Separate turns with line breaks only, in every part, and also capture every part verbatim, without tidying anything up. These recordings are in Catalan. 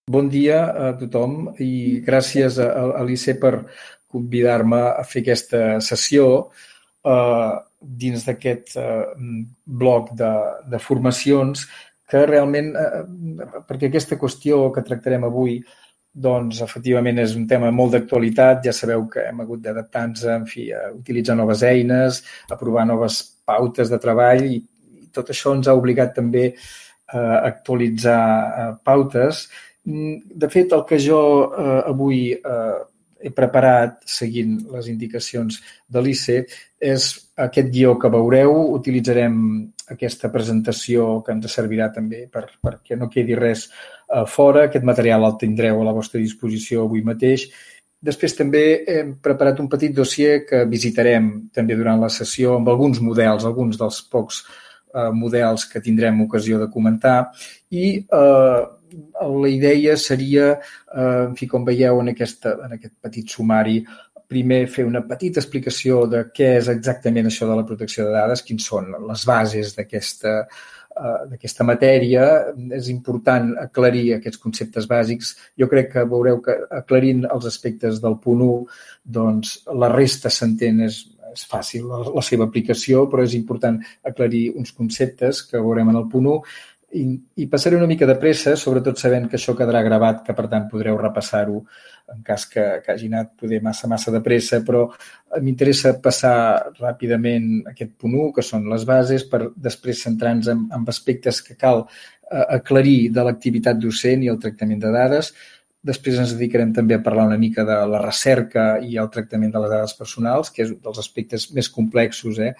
Bon dia a tothom i gràcies a, a l'I C per convidar-me a fer aquesta sessió eh, dins d'aquest eh, bloc de, de formacions que realment, eh, perquè aquesta qüestió que tractarem avui, doncs efectivament és un tema molt d'actualitat. Ja sabeu que hem hagut d'adaptar-nos, en fi, a utilitzar noves eines, a provar noves pautes de treball i, i tot això ens ha obligat també a actualitzar eh, pautes. De fet, el que jo eh, avui eh, he preparat, seguint les indicacions de l'I C E, és aquest guió que veureu. Utilitzarem aquesta presentació que ens servirà també per, perquè no quedi res eh, fora. Aquest material el tindreu a la vostra disposició avui mateix. Després també hem preparat un petit dossier que visitarem també durant la sessió amb alguns models, alguns dels pocs eh, models que tindrem ocasió de comentar. I eh, la idea seria, eh, en fi, com veieu en, aquesta, en aquest petit sumari, primer fer una petita explicació de què és exactament això de la protecció de dades, quins són les bases d'aquesta, eh, d'aquesta matèria. És important aclarir aquests conceptes bàsics. Jo crec que veureu que aclarint els aspectes del punt u, doncs la resta s'entén, és, és fàcil la, la seva aplicació, però és important aclarir uns conceptes que veurem en el punt u. I, i passaré una mica de pressa, sobretot sabent que això quedarà gravat, que per tant podreu repassar-ho en cas que, que hagi anat poder massa, massa de pressa, però m'interessa passar ràpidament aquest punt u, que són les bases, per després centrar-nos en, en aspectes que cal eh, aclarir de l'activitat docent i el tractament de dades. Després ens dedicarem també a parlar una mica de la recerca i el tractament de les dades personals, que és un dels aspectes més complexos eh,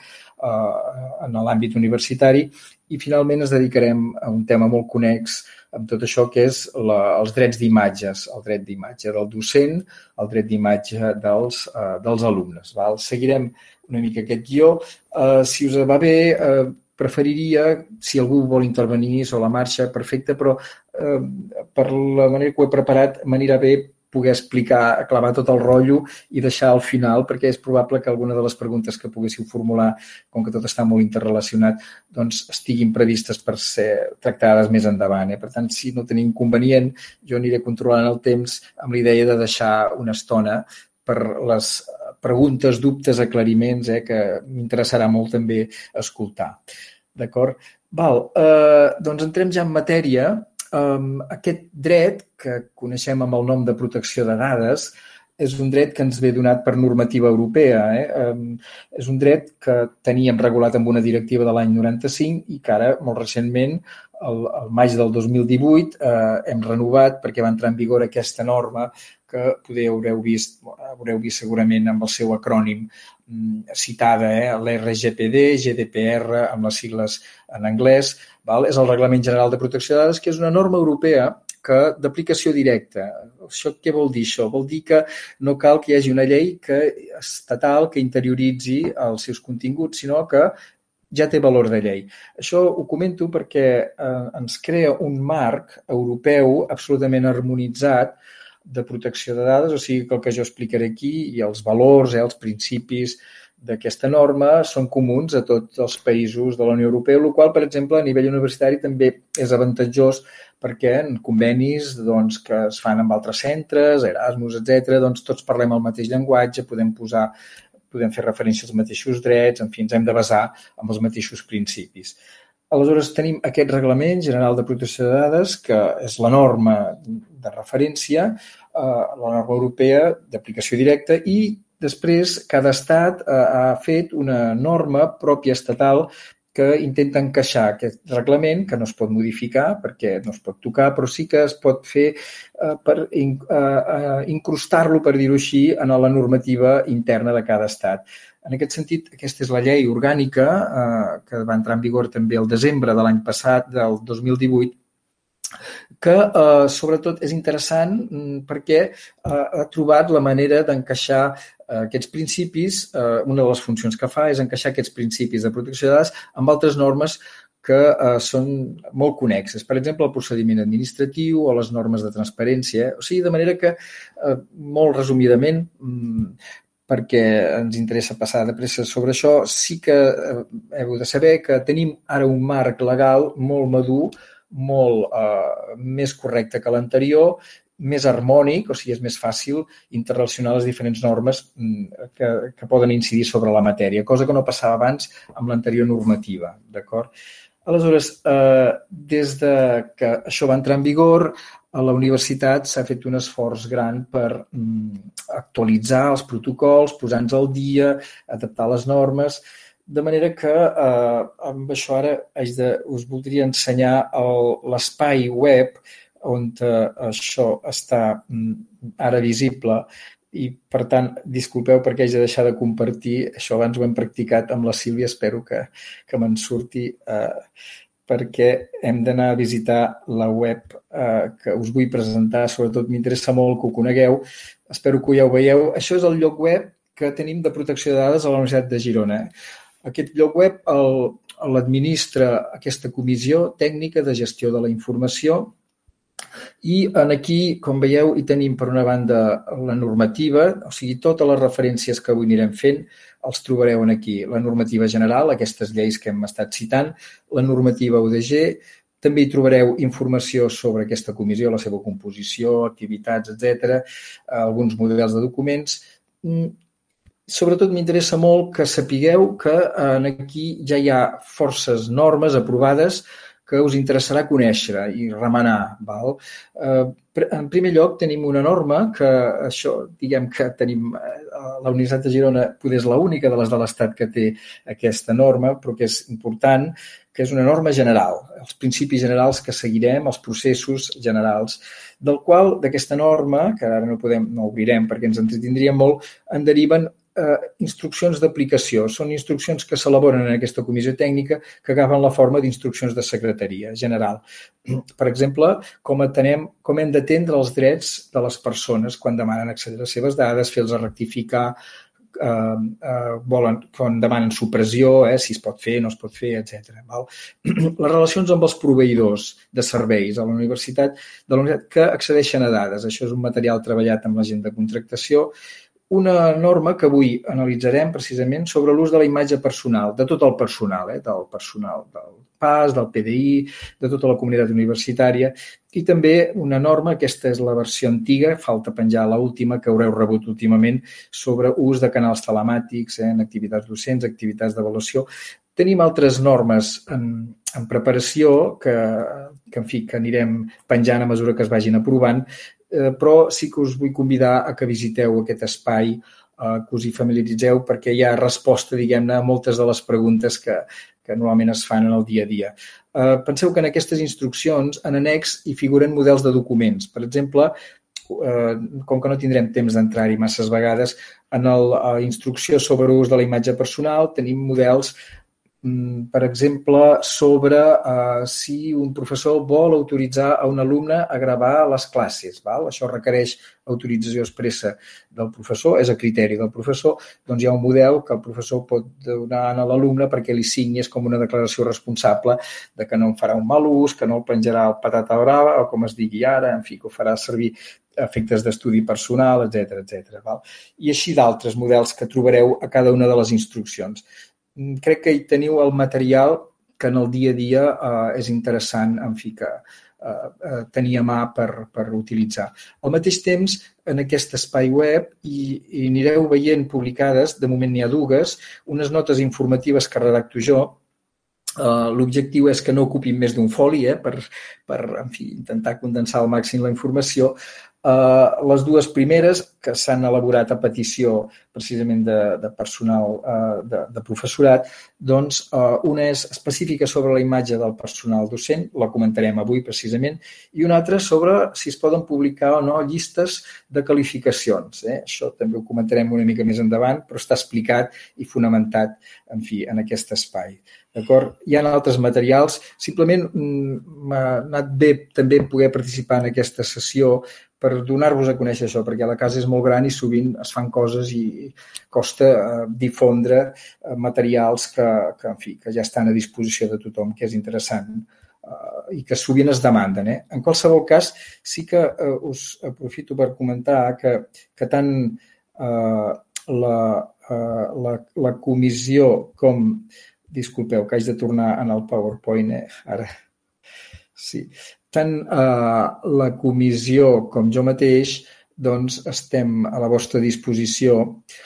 en l'àmbit universitari. I finalment ens dedicarem a un tema molt connex amb tot això, que és la, els drets d'imatges, el dret d'imatge del docent, el dret d'imatge dels, uh, dels alumnes. Val? Seguirem una mica aquest guió. Uh, si us va bé, uh, preferiria, si algú vol intervenir sobre la marxa, perfecte, però eh, per la manera que ho he preparat, m'anirà bé poder explicar, clavar tot el rotllo i deixar al final, perquè és probable que alguna de les preguntes que poguéssiu formular, com que tot està molt interrelacionat, doncs estiguin previstes per ser tractades més endavant. Eh? Per tant, si no tenim inconvenient, jo aniré controlant el temps amb la idea de deixar una estona per les preguntes, dubtes, aclariments, eh, que m'interessarà molt també escoltar. D'acord? Val, eh, doncs entrem ja en matèria. Um, aquest dret, que coneixem amb el nom de protecció de dades, és un dret que ens ve donat per normativa europea. Eh? Um, és un dret que teníem regulat amb una directiva de l'any noranta-cinc i que ara, molt recentment, el, el maig del dos mil divuit, eh, hem renovat perquè va entrar en vigor aquesta norma que poder haureu vist, haureu vist segurament amb el seu acrònim citada, eh? l'R G P D, G D P R, amb les sigles en anglès. Val? És el Reglament General de Protecció de Dades, que és una norma europea que d'aplicació directa. Això què vol dir això? Vol dir que no cal que hi hagi una llei que estatal que interioritzi els seus continguts, sinó que ja té valor de llei. Això ho comento perquè eh, ens crea un marc europeu absolutament harmonitzat de protecció de dades, o sigui que el que jo explicaré aquí i els valors, eh, els principis d'aquesta norma són comuns a tots els països de la Unió Europea, el qual, per exemple, a nivell universitari també és avantatjós perquè en convenis doncs, que es fan amb altres centres, Erasmus, etcètera, doncs tots parlem el mateix llenguatge, podem posar, podem fer referència als mateixos drets, en fi, ens hem de basar en els mateixos principis. Aleshores, tenim aquest Reglament General de Protecció de Dades, que és la norma de referència, eh, la norma europea d'aplicació directa, i després cada estat eh, ha fet una norma pròpia estatal que intenta encaixar aquest reglament, que no es pot modificar perquè no es pot tocar, però sí que es pot fer eh, per in, eh, incrustar-lo, per dir-ho així, en la normativa interna de cada estat. En aquest sentit, aquesta és la llei orgànica eh, que va entrar en vigor també el desembre de l'any passat, del dos mil divuit, que eh, sobretot és interessant perquè eh, ha trobat la manera d'encaixar eh, aquests principis. Eh, una de les funcions que fa és encaixar aquests principis de protecció de dades amb altres normes que eh, són molt connexes. Per exemple, el procediment administratiu o les normes de transparència. O sigui, de manera que, eh, molt resumidament, perquè ens interessa passar de pressa sobre això, sí que heu de saber que tenim ara un marc legal molt madur, molt eh, més correcte que l'anterior, més harmònic, o sigui, és més fàcil interrelacionar les diferents normes que, que poden incidir sobre la matèria, cosa que no passava abans amb l'anterior normativa, d'acord? Aleshores, eh, des de que això va entrar en vigor, a la universitat s'ha fet un esforç gran per mm, actualitzar els protocols, posar-nos al dia, adaptar les normes, de manera que eh, amb això ara haig de, us voldria ensenyar l'espai web on eh, això està ara visible i, per tant, disculpeu perquè haig de deixar de compartir. Això abans ho hem practicat amb la Sílvia, espero que, que me'n surti, eh, perquè hem d'anar a visitar la web eh, que us vull presentar. Sobretot m'interessa molt que ho conegueu. Espero que ja ho veieu. Això és el lloc web que tenim de protecció de dades a la Universitat de Girona. Aquest lloc web l'administra aquesta comissió tècnica de gestió de la informació. I aquí, com veieu, hi tenim per una banda la normativa, o sigui, totes les referències que avui anirem fent els trobareu aquí. La normativa general, aquestes lleis que hem estat citant, la normativa U D G, també hi trobareu informació sobre aquesta comissió, la seva composició, activitats, etcètera, alguns models de documents. Sobretot m'interessa molt que sapigueu que aquí ja hi ha forces normes aprovades que us interessarà conèixer i remenar. Val? En primer lloc, tenim una norma que això, diguem que tenim, la Universitat de Girona poder és l'única de les de l'Estat que té aquesta norma, però que és important, que és una norma general, els principis generals que seguirem, els processos generals, del qual, d'aquesta norma, que ara no podem, no obrirem perquè ens entretindríem molt, en deriven Eh, instruccions d'aplicació. Són instruccions que s'elaboren en aquesta comissió tècnica que agafen la forma d'instruccions de secretaria general. Per exemple, com, atenem, com hem d'atendre els drets de les persones quan demanen accedir a les seves dades, fer-los rectificar, eh, eh, volen, quan demanen supressió, eh, si es pot fer, no es pot fer, etcètera. Val? Les relacions amb els proveïdors de serveis a la universitat, de la universitat que accedeixen a dades. Això és un material treballat amb la gent de contractació. Una norma que avui analitzarem precisament sobre l'ús de la imatge personal, de tot el personal, eh, del personal del P A S, del P D I, de tota la comunitat universitària, i també una norma, aquesta és la versió antiga, falta penjar l'última que haureu rebut últimament, sobre ús de canals telemàtics eh, en activitats docents, activitats d'avaluació. Tenim altres normes en, en preparació que, que, en fi, que anirem penjant a mesura que es vagin aprovant, però sí que us vull convidar a que visiteu aquest espai, que us hi familiaritzeu, perquè hi ha resposta, diguem-ne, a moltes de les preguntes que, que normalment es fan en el dia a dia. Penseu que en aquestes instruccions, en annex, hi figuren models de documents. Per exemple, com que no tindrem temps d'entrar-hi masses vegades, en la instrucció sobre l'ús de la imatge personal tenim models, per exemple, sobre uh, si un professor vol autoritzar a un alumne a gravar les classes. Val? Això requereix autorització expressa del professor, és a criteri del professor, doncs hi ha un model que el professor pot donar a l'alumne perquè li signi, és com una declaració responsable de que no en farà un mal ús, que no el penjarà al patata brava, o com es digui ara, en fi, que ho farà servir efectes d'estudi personal, etcètera, etcètera. Val? I així d'altres models que trobareu a cada una de les instruccions. Crec que hi teniu el material que en el dia a dia eh, és interessant, en fi, que eh, tenir a mà per, per utilitzar. Al mateix temps, en aquest espai web hi, hi anireu veient publicades, de moment n'hi ha dues, unes notes informatives que redacto jo. Uh, l'objectiu és que no ocupin més d'un foli, eh, per, per en fi, intentar condensar al màxim la informació. Uh, les dues primeres, que s'han elaborat a petició precisament de, de personal, uh, de, de professorat, doncs uh, una és específica sobre la imatge del personal docent, la comentarem avui precisament, i una altra sobre si es poden publicar o no llistes de qualificacions. Eh? Això també ho comentarem una mica més endavant, però està explicat i fonamentat, en fi, en aquest espai. D'acord? Hi ha altres materials. Simplement m'ha anat bé també poder participar en aquesta sessió per donar-vos a conèixer això, perquè la casa és molt gran i sovint es fan coses i costa eh, difondre eh, materials que, que, en fi, que ja estan a disposició de tothom, que és interessant eh, i que sovint es demanden. Eh? En qualsevol cas, sí que eh, us aprofito per comentar que, que tant eh, la, eh, la, la comissió com... Disculpeu, que haig de tornar en el PowerPoint, eh? Ara. Sí. Tant eh, la comissió com jo mateix doncs estem a la vostra disposició.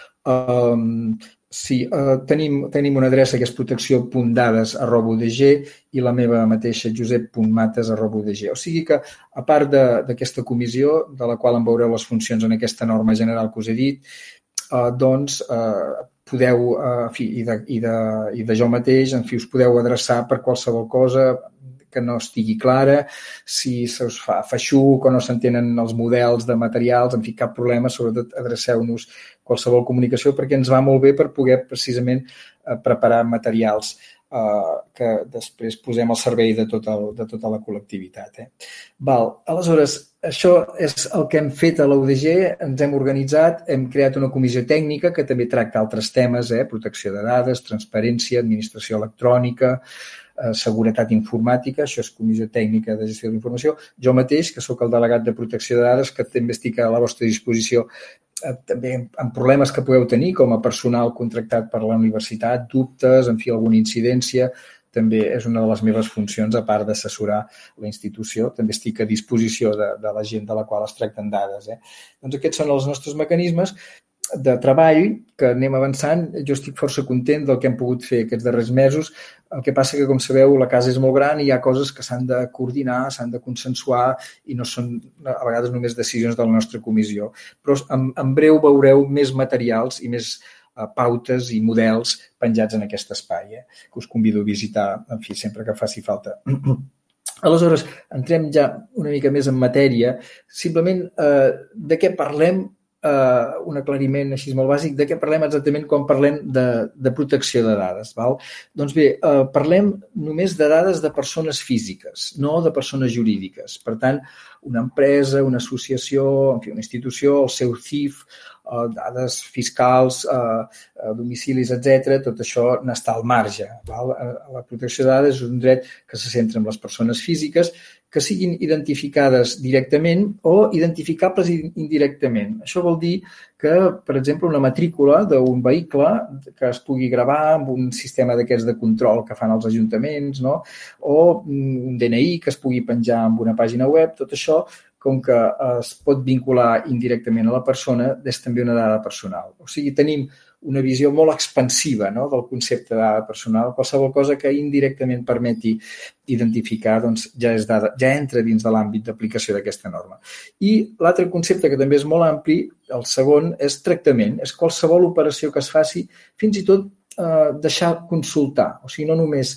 Um, sí, uh, tenim, tenim una adreça que és protecció.dades arroba udg i la meva mateixa josep.mates arroba udg. O sigui que, a part d'aquesta comissió, de la qual en veureu les funcions en aquesta norma general que us he dit, uh, doncs uh, podeu, uh, en fi, i de, i, de, i de jo mateix, en fi, us podeu adreçar per qualsevol cosa que no estigui clara, si se us fa feixuc o no s'entenen els models de materials, en fi, cap problema, sobretot adreceu-nos qualsevol comunicació perquè ens va molt bé per poder precisament preparar materials eh, que després posem al servei de tota, el, de tota la col·lectivitat. Eh? Val. Aleshores, això és el que hem fet a la U D G, ens hem organitzat, hem creat una comissió tècnica que també tracta altres temes, eh? Protecció de dades, transparència, administració electrònica, seguretat informàtica, això és Comissió Tècnica de Gestió de la Informació. Jo mateix, que sóc el delegat de protecció de dades, que també estic a la vostra disposició també amb problemes que pugueu tenir com a personal contractat per la universitat, dubtes, en fi, alguna incidència, també és una de les meves funcions, a part d'assessorar la institució, també estic a disposició de, de la gent de la qual es tracten dades. Eh? Doncs aquests són els nostres mecanismes de treball que anem avançant. Jo estic força content del que hem pogut fer aquests darrers mesos. El que passa que, com sabeu, la casa és molt gran i hi ha coses que s'han de coordinar, s'han de consensuar i no són a vegades només decisions de la nostra comissió. Però en, en breu veureu més materials i més uh, pautes i models penjats en aquest espai, eh? Que us convido a visitar, en fi, sempre que faci falta. Aleshores, entrem ja una mica més en matèria. Simplement, uh, de què parlem? Uh, un aclariment així molt bàsic de què parlem exactament quan parlem de, de protecció de dades. Val? Doncs bé, uh, parlem només de dades de persones físiques, no de persones jurídiques. Per tant, una empresa, una associació, en fi, una institució, el seu C I F, uh, dades fiscals, uh, uh, domicilis, etcètera, tot això n'està al marge. Val? La protecció de dades és un dret que se centra en les persones físiques que siguin identificades directament o identificables indirectament. Això vol dir que, per exemple, una matrícula d'un vehicle que es pugui gravar amb un sistema d'aquests de control que fan els ajuntaments, no? O un D N I que es pugui penjar en una pàgina web, tot això, com que es pot vincular indirectament a la persona, és també una dada personal. O sigui, tenim una visió molt expansiva, no?, del concepte de dada personal. Qualsevol cosa que indirectament permeti identificar doncs, ja, és dada, ja entra dins de l'àmbit d'aplicació d'aquesta norma. I l'altre concepte, que també és molt ampli, el segon, és tractament. És qualsevol operació que es faci, fins i tot eh, deixar consultar. O sigui, no només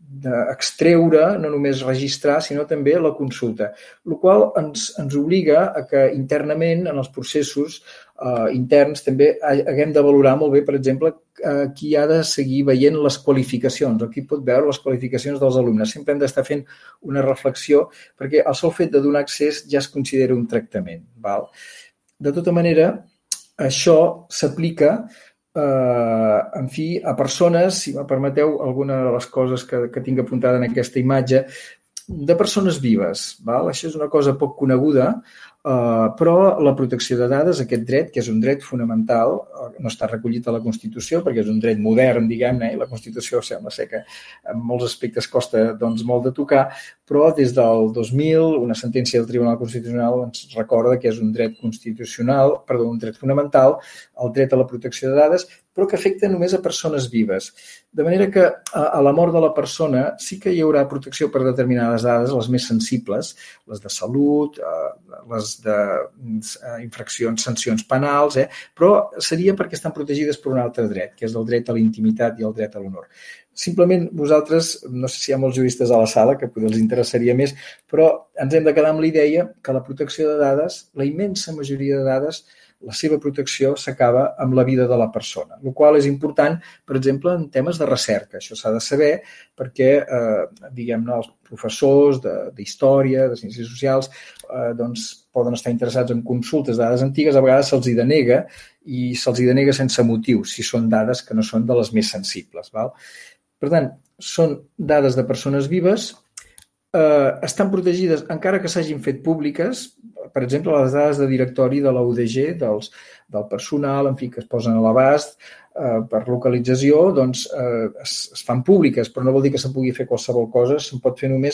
d'extreure, no només registrar, sinó també la consulta, el qual ens, ens obliga a que internament, en els processos eh, interns, també haguem de valorar molt bé, per exemple, eh, qui ha de seguir veient les qualificacions, o qui pot veure les qualificacions dels alumnes. Sempre hem d'estar fent una reflexió, perquè el sol fet de donar accés ja es considera un tractament. Val? De tota manera, això s'aplica Uh, en fi, a persones, si me permeteu alguna de les coses que, que tinc apuntada en aquesta imatge, de persones vives. Val? Això és una cosa poc coneguda, uh, però la protecció de dades, aquest dret, que és un dret fonamental, no està recollit a la Constitució perquè és un dret modern, diguem-ne, i la Constitució sembla ser que en molts aspectes costa doncs, molt de tocar, però des del dos mil una sentència del Tribunal Constitucional ens recorda que és un dret constitucional, perdó, un dret fonamental, el dret a la protecció de dades, però que afecta només a persones vives. De manera que a la mort de la persona sí que hi haurà protecció per determinades dades, les més sensibles, les de salut, les d'infraccions, sancions penals, eh? Però seria perquè estan protegides per un altre dret, que és el dret a la intimitat i el dret a l'honor. Simplement vosaltres, no sé si hi ha molts juristes a la sala, que potser els interessaria més, però ens hem de quedar amb la idea que la protecció de dades, la immensa majoria de dades, la seva protecció s'acaba amb la vida de la persona, el qual és important, per exemple, en temes de recerca. Això s'ha de saber perquè, eh, diguem-ne, els professors d'història, de, de ciències socials, eh, doncs poden estar interessats en consultes de dades antigues, a vegades se'ls hi denega i se'ls hi denega sense motiu, si són dades que no són de les més sensibles. Val? Per tant, són dades de persones vives, eh, estan protegides encara que s'hagin fet públiques per exemple, les dades de directori de la U D G, dels, del personal, en fi, que es posen a l'abast eh, per localització, doncs eh, es, es fan públiques, però no vol dir que se pugui fer qualsevol cosa, se'n pot fer només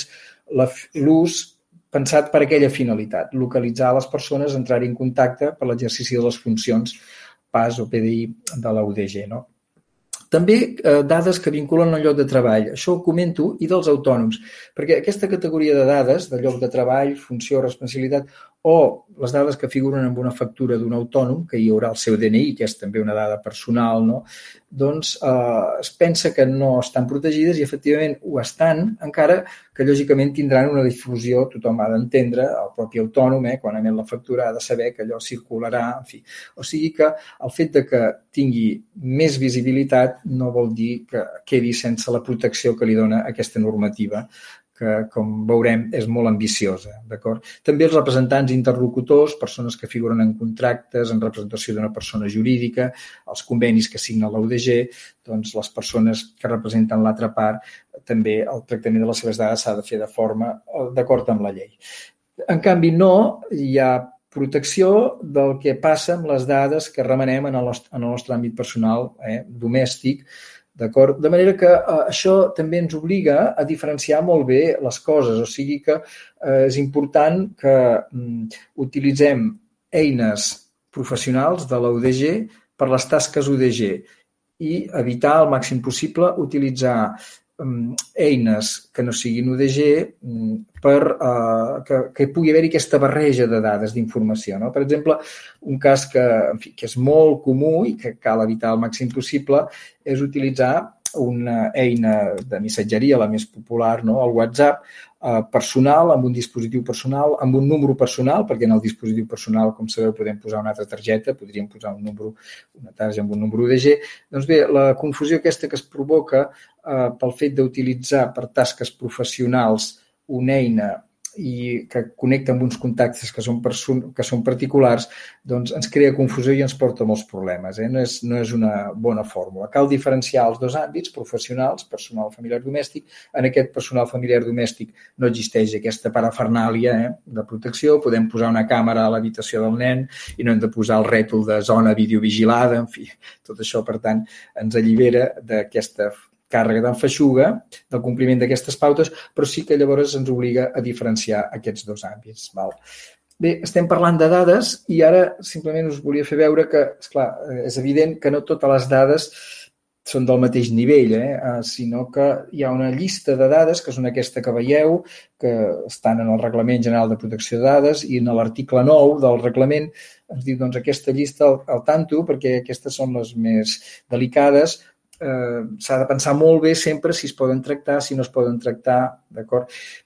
l'ús pensat per aquella finalitat, localitzar les persones, entrar en contacte per l'exercici de les funcions P A S o P D I de la U D G, no? També eh, dades que vinculen al lloc de treball. Això ho comento, i dels autònoms, perquè aquesta categoria de dades, de lloc de treball, funció, responsabilitat, o les dades que figuren en una factura d'un autònom, que hi haurà el seu D N I, que és també una dada personal, no? Doncs eh, es pensa que no estan protegides i efectivament ho estan, encara que lògicament tindran una difusió, tothom ha d'entendre, el propi autònom, eh, quan emet la factura, ha de saber que allò circularà, en fi. O sigui que el fet de que tingui més visibilitat no vol dir que quedi sense la protecció que li dona aquesta normativa, que, com veurem, és molt ambiciosa, d'acord? També els representants interlocutors, persones que figuren en contractes, en representació d'una persona jurídica, els convenis que signa la U D G, doncs les persones que representen l'altra part, també el tractament de les seves dades s'ha de fer de forma d'acord amb la llei. En canvi, no hi ha protecció del que passa amb les dades que remenem en el nostre, en el nostre àmbit personal, eh, domèstic, d'acord? De manera que eh, això també ens obliga a diferenciar molt bé les coses, o sigui que eh, és important que mm, utilitzem eines professionals de la U D G per les tasques U D G i evitar al màxim possible utilitzar eines que no siguin U D G per uh, que, que pugui haver-hi aquesta barreja de dades d'informació, no? Per exemple, un cas que, en fi, que és molt comú i que cal evitar al màxim possible és utilitzar una eina de missatgeria, la més popular, no? El WhatsApp, eh, personal, amb un dispositiu personal, amb un número personal, perquè en el dispositiu personal, com sabeu, podem posar una altra targeta, podríem posar un número, una targeta amb un número U D G. Doncs bé, la confusió aquesta que es provoca eh, pel fet d'utilitzar per tasques professionals una eina i que connecta amb uns contactes que són, que són particulars, doncs ens crea confusió i ens porta molts problemes. Eh? No és, no és una bona fórmula. Cal diferenciar els dos àmbits, professionals, personal familiar domèstic. En aquest personal familiar domèstic no existeix aquesta parafernàlia eh, de protecció. Podem posar una càmera a l'habitació del nen i no hem de posar el rètol de zona videovigilada. En fi, tot això, per tant, ens allibera d'aquesta càrrega d'enfeixuga, del compliment d'aquestes pautes, però sí que llavors ens obliga a diferenciar aquests dos àmbits. Val? Bé, estem parlant de dades i ara simplement us volia fer veure que, esclar, és evident que no totes les dades són del mateix nivell, eh? sinó que hi ha una llista de dades, que són aquesta que veieu, que estan en el Reglament General de Protecció de Dades i en l'article nou del reglament ens diu doncs, aquesta llista al, al tanto, perquè aquestes són les més delicades. Eh, s'ha de pensar molt bé sempre si es poden tractar, si no es poden tractar, d'acord?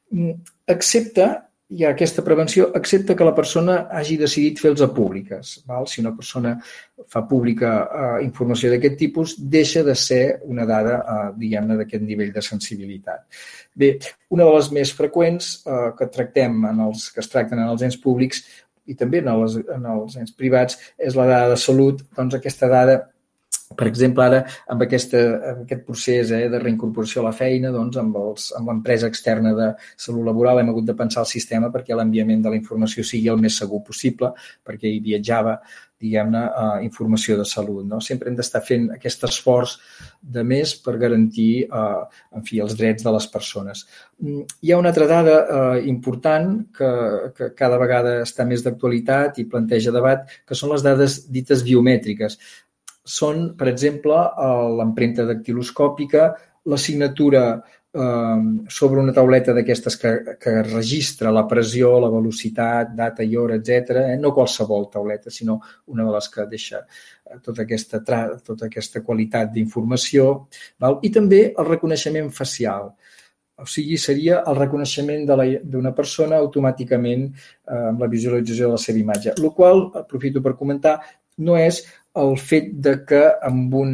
Excepte, hi ha aquesta prevenció, excepte que la persona hagi decidit fer-los públiques. Val? Si una persona fa pública eh, informació d'aquest tipus, deixa de ser una dada, eh, diguem-ne, d'aquest nivell de sensibilitat. Bé, una de les més freqüents eh, que tractem en els que es tracten en els ens públics i també en els, en els ens privats és la dada de salut. Doncs aquesta dada, per exemple, ara, amb, aquesta, amb aquest procés eh, de reincorporació a la feina, doncs, amb, els, amb l'empresa externa de salut laboral hem hagut de pensar el sistema perquè l'enviament de la informació sigui el més segur possible, perquè hi viatjava, diguem-ne, eh, informació de salut. No? Sempre hem d'estar fent aquest esforç de més per garantir eh, en fi, els drets de les persones. Hi ha una altra dada eh, important que, que cada vegada està més d'actualitat i planteja debat, que són les dades dites biomètriques. Són, per exemple, l'empremta dactiloscòpica, la signatura eh, sobre una tauleta d'aquestes que, que registra la pressió, la velocitat, data i hora, etcètera. Eh? No qualsevol tauleta, sinó una de les que deixa tota aquesta, tota aquesta qualitat d'informació. I també el reconeixement facial. O sigui, seria el reconeixement d'una persona automàticament eh, amb la visualització de la seva imatge. El qual, aprofito per comentar, no és el fet de que amb un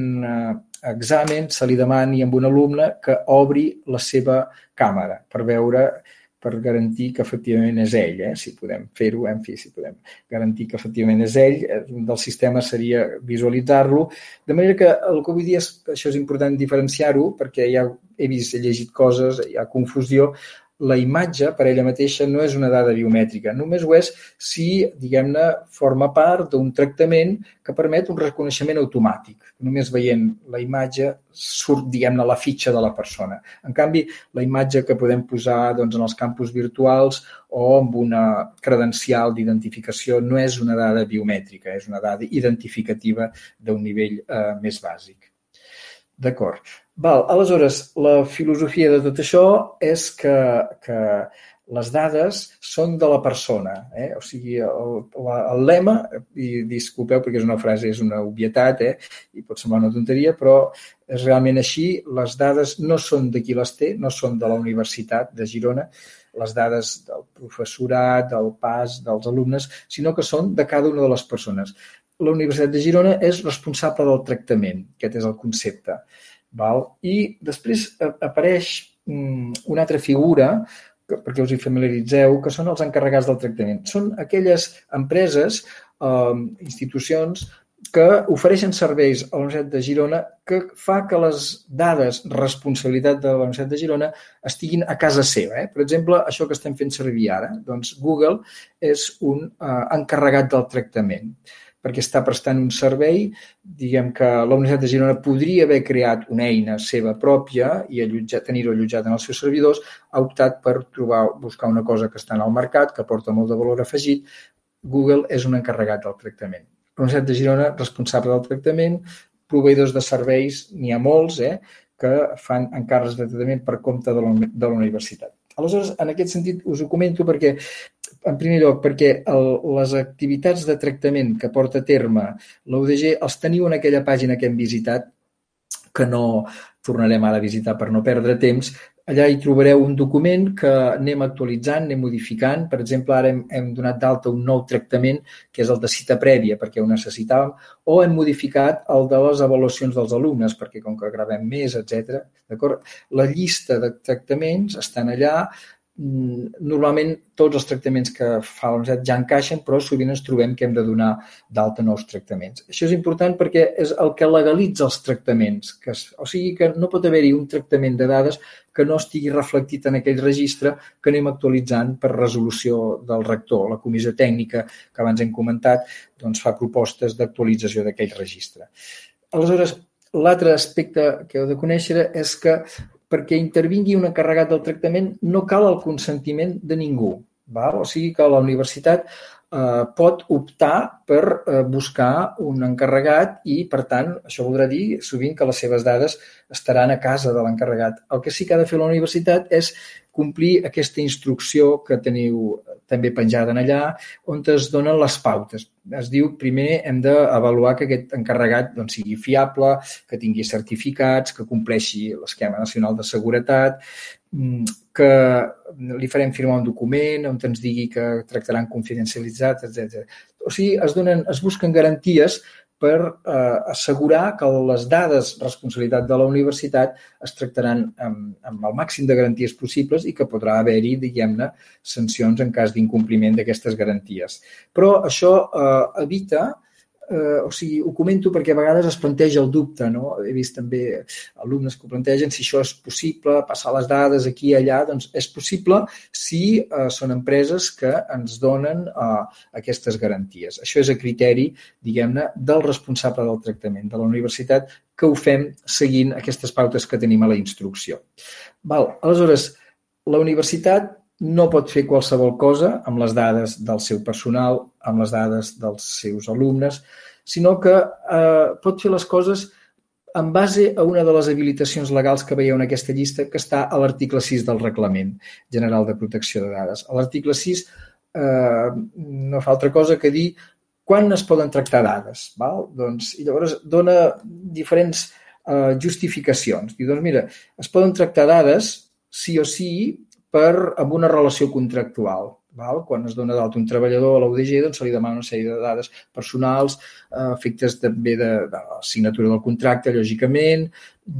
examen se li demani a un alumne que obri la seva càmera per veure, per garantir que efectivament és ell, eh? Si podem fer-ho, en fi, si podem garantir que efectivament és ell, del sistema seria visualitzar-lo. De manera que el que vull dir és que això és important diferenciar-ho, perquè ja he vist, he llegit coses, hi ha confusió. la imatge per ella mateixa no és una dada biomètrica, només ho és si, diguem-ne, forma part d'un tractament que permet un reconeixement automàtic. Només veient la imatge surt, diguem-ne, la fitxa de la persona. En canvi, la imatge que podem posar doncs, en els campus virtuals o amb una credencial d'identificació no és una dada biomètrica, és una dada identificativa d'un nivell eh, més bàsic. D'acord. Val, aleshores, la filosofia de tot això és que, que les dades són de la persona. Eh? O sigui, el, el lema, i disculpeu perquè és una frase, és una obvietat, eh? I pot semblar una tonteria, però és realment així. Les dades no són de qui les té, no són de la Universitat de Girona, les dades del professorat, del P A S, dels alumnes, sinó que són de cada una de les persones. La Universitat de Girona és responsable del tractament, aquest és el concepte. Val? I després apareix una altra figura, perquè us hi familiaritzeu, que són els encarregats del tractament. Són aquelles empreses, eh, institucions, que ofereixen serveis a la Universitat de Girona que fa que les dades responsabilitat de la Universitat de Girona estiguin a casa seva. Eh? Per exemple, això que estem fent servir ara, doncs Google és un eh, encarregat del tractament, perquè està prestant un servei, diguem que la Universitat de Girona podria haver creat una eina seva pròpia i tenir-ho allotjat en els seus servidors, ha optat per trobar, buscar una cosa que està en el mercat, que aporta molt de valor afegit. Google és un encarregat del tractament. La Universitat de Girona, responsable del tractament, proveïdors de serveis, n'hi ha molts, eh, que fan encàrrecs de tractament per compte de la, de la universitat. Aleshores, en aquest sentit, us ho comento perquè en primer lloc, perquè el, les activitats de tractament que porta a terme l'U D G els teniu en aquella pàgina que hem visitat, que no tornarem ara a visitar per no perdre temps. Allà hi trobareu un document que anem actualitzant, anem modificant. Per exemple, ara hem, hem donat d'alta un nou tractament, que és el de cita prèvia, perquè ho necessitàvem, o hem modificat el de les avaluacions dels alumnes, perquè com que gravem més, etcètera. D'acord? La llista de tractaments estan allà. Normalment tots els tractaments que fa la universitat ja encaixen, però sovint ens trobem que hem de donar d'alta nous tractaments. Això és important perquè és el que legalitza els tractaments, que es, o sigui que no pot haver-hi un tractament de dades que no estigui reflectit en aquell registre que anem actualitzant per resolució del rector. La comissió tècnica que abans hem comentat doncs fa propostes d'actualització d'aquell registre. Aleshores, l'altre aspecte que heu de conèixer és que perquè intervingui un encarregat del tractament no cal el consentiment de ningú. Val? O sigui que la universitat eh, pot optar per eh, buscar un encarregat i, per tant, això voldrà dir sovint que les seves dades estaran a casa de l'encarregat. El que sí que ha de fer la universitat és complir aquesta instrucció que teniu també penjada en allà, on es donen les pautes. Es diu, primer hem d'avaluar que aquest encarregat doncs, sigui fiable, que tingui certificats, que compleixi l'esquema nacional de seguretat, que li farem firmar un document on ens digui que tractaran confidencialitzat, etcètera. O sigui, es, donen, es busquen garanties per eh, assegurar que les dades responsabilitat de la universitat es tractaran amb, amb el màxim de garanties possibles i que podrà haver-hi, diguem-ne, sancions en cas d'incompliment d'aquestes garanties. Però això eh, evita, eh, o sigui, ho comento perquè a vegades es planteja el dubte, no? He vist també alumnes que ho plantegen si això és possible, passar les dades aquí i allà, doncs és possible si eh, són empreses que ens donen eh, aquestes garanties. Això és a criteri, diguem-ne, del responsable del tractament de la universitat, que ho fem seguint aquestes pautes que tenim a la instrucció. Val. Aleshores, la universitat no pot fer qualsevol cosa amb les dades del seu personal, amb les dades dels seus alumnes, sinó que eh, pot fer les coses en base a una de les habilitacions legals que veieu en aquesta llista, que està a l'article sis del Reglament General de Protecció de Dades. A l'article sis eh, no fa altra cosa que dir quan es poden tractar dades. Val? Doncs, i llavors dona diferents eh, justificacions. Diu, doncs mira, es poden tractar dades sí o sí per, amb una relació contractual. Val? Quan es dona d'alta un treballador a l'U D G, doncs se li demana una sèrie de dades personals, eh, efectes també de, de la signatura del contracte, lògicament,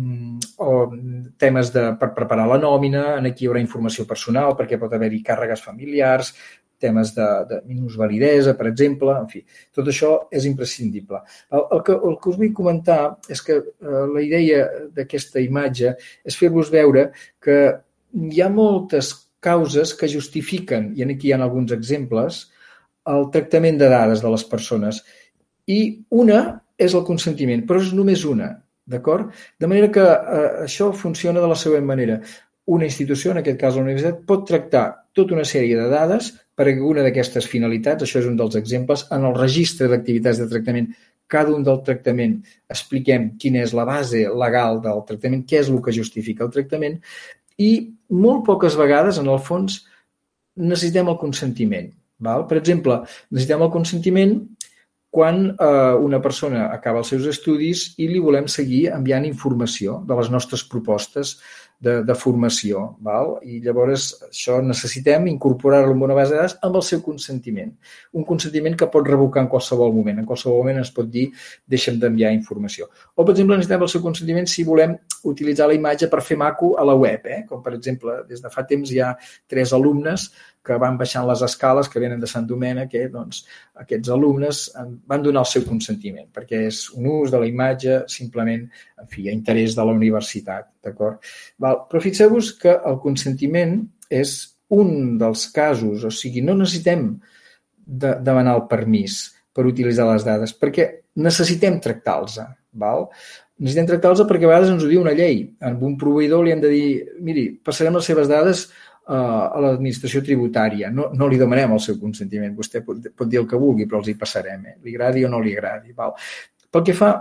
o temes de, per preparar la nòmina, aquí hi haurà informació personal perquè pot haver-hi càrregues familiars, temes de, de minusvalidesa, per exemple, en fi, tot això és imprescindible. El, el, que, el que us vull comentar és que eh, la idea d'aquesta imatge és fer-vos veure que hi ha moltes causes que justifiquen, i aquí hi ha alguns exemples, el tractament de dades de les persones. I una és el consentiment, però és només una, d'acord? De manera que eh, això funciona de la següent manera. Una institució, en aquest cas la universitat, pot tractar tota una sèrie de dades per a una d'aquestes finalitats, això és un dels exemples, en el registre d'activitats de tractament, cada un del tractament expliquem quina és la base legal del tractament, què és el que justifica el tractament, i molt poques vegades, en el fons, necessitem el consentiment. Val? Per exemple, necessitem el consentiment quan eh, una persona acaba els seus estudis i li volem seguir enviant informació de les nostres propostes de, de formació. Val? I llavors això necessitem incorporar-lo en una base de dades amb el seu consentiment. Un consentiment que pot revocar en qualsevol moment. En qualsevol moment ens pot dir deixa'm d'enviar informació. O, per exemple, necessitem el seu consentiment si volem utilitzar la imatge per fer maco a la web. Eh? Com, per exemple, des de fa temps hi ha tres alumnes que van baixant les escales, que venen de Sant Domènec, eh? Doncs aquests alumnes van donar el seu consentiment, perquè és un ús de la imatge simplement, en fi, a interès de la universitat, d'acord? Però fixeu-vos que el consentiment és un dels casos, o sigui, no necessitem de demanar el permís per utilitzar les dades, perquè necessitem tractar-los, val? Necessitem tractar-los perquè a vegades ens ho diu una llei. A un proveïdor li hem de dir, miri, passarem les seves dades a l'administració tributària. No, no li demanem el seu consentiment. Vostè pot, pot dir el que vulgui, però els hi passarem. Eh? Li agradi o no li agradi. Val? Pel que fa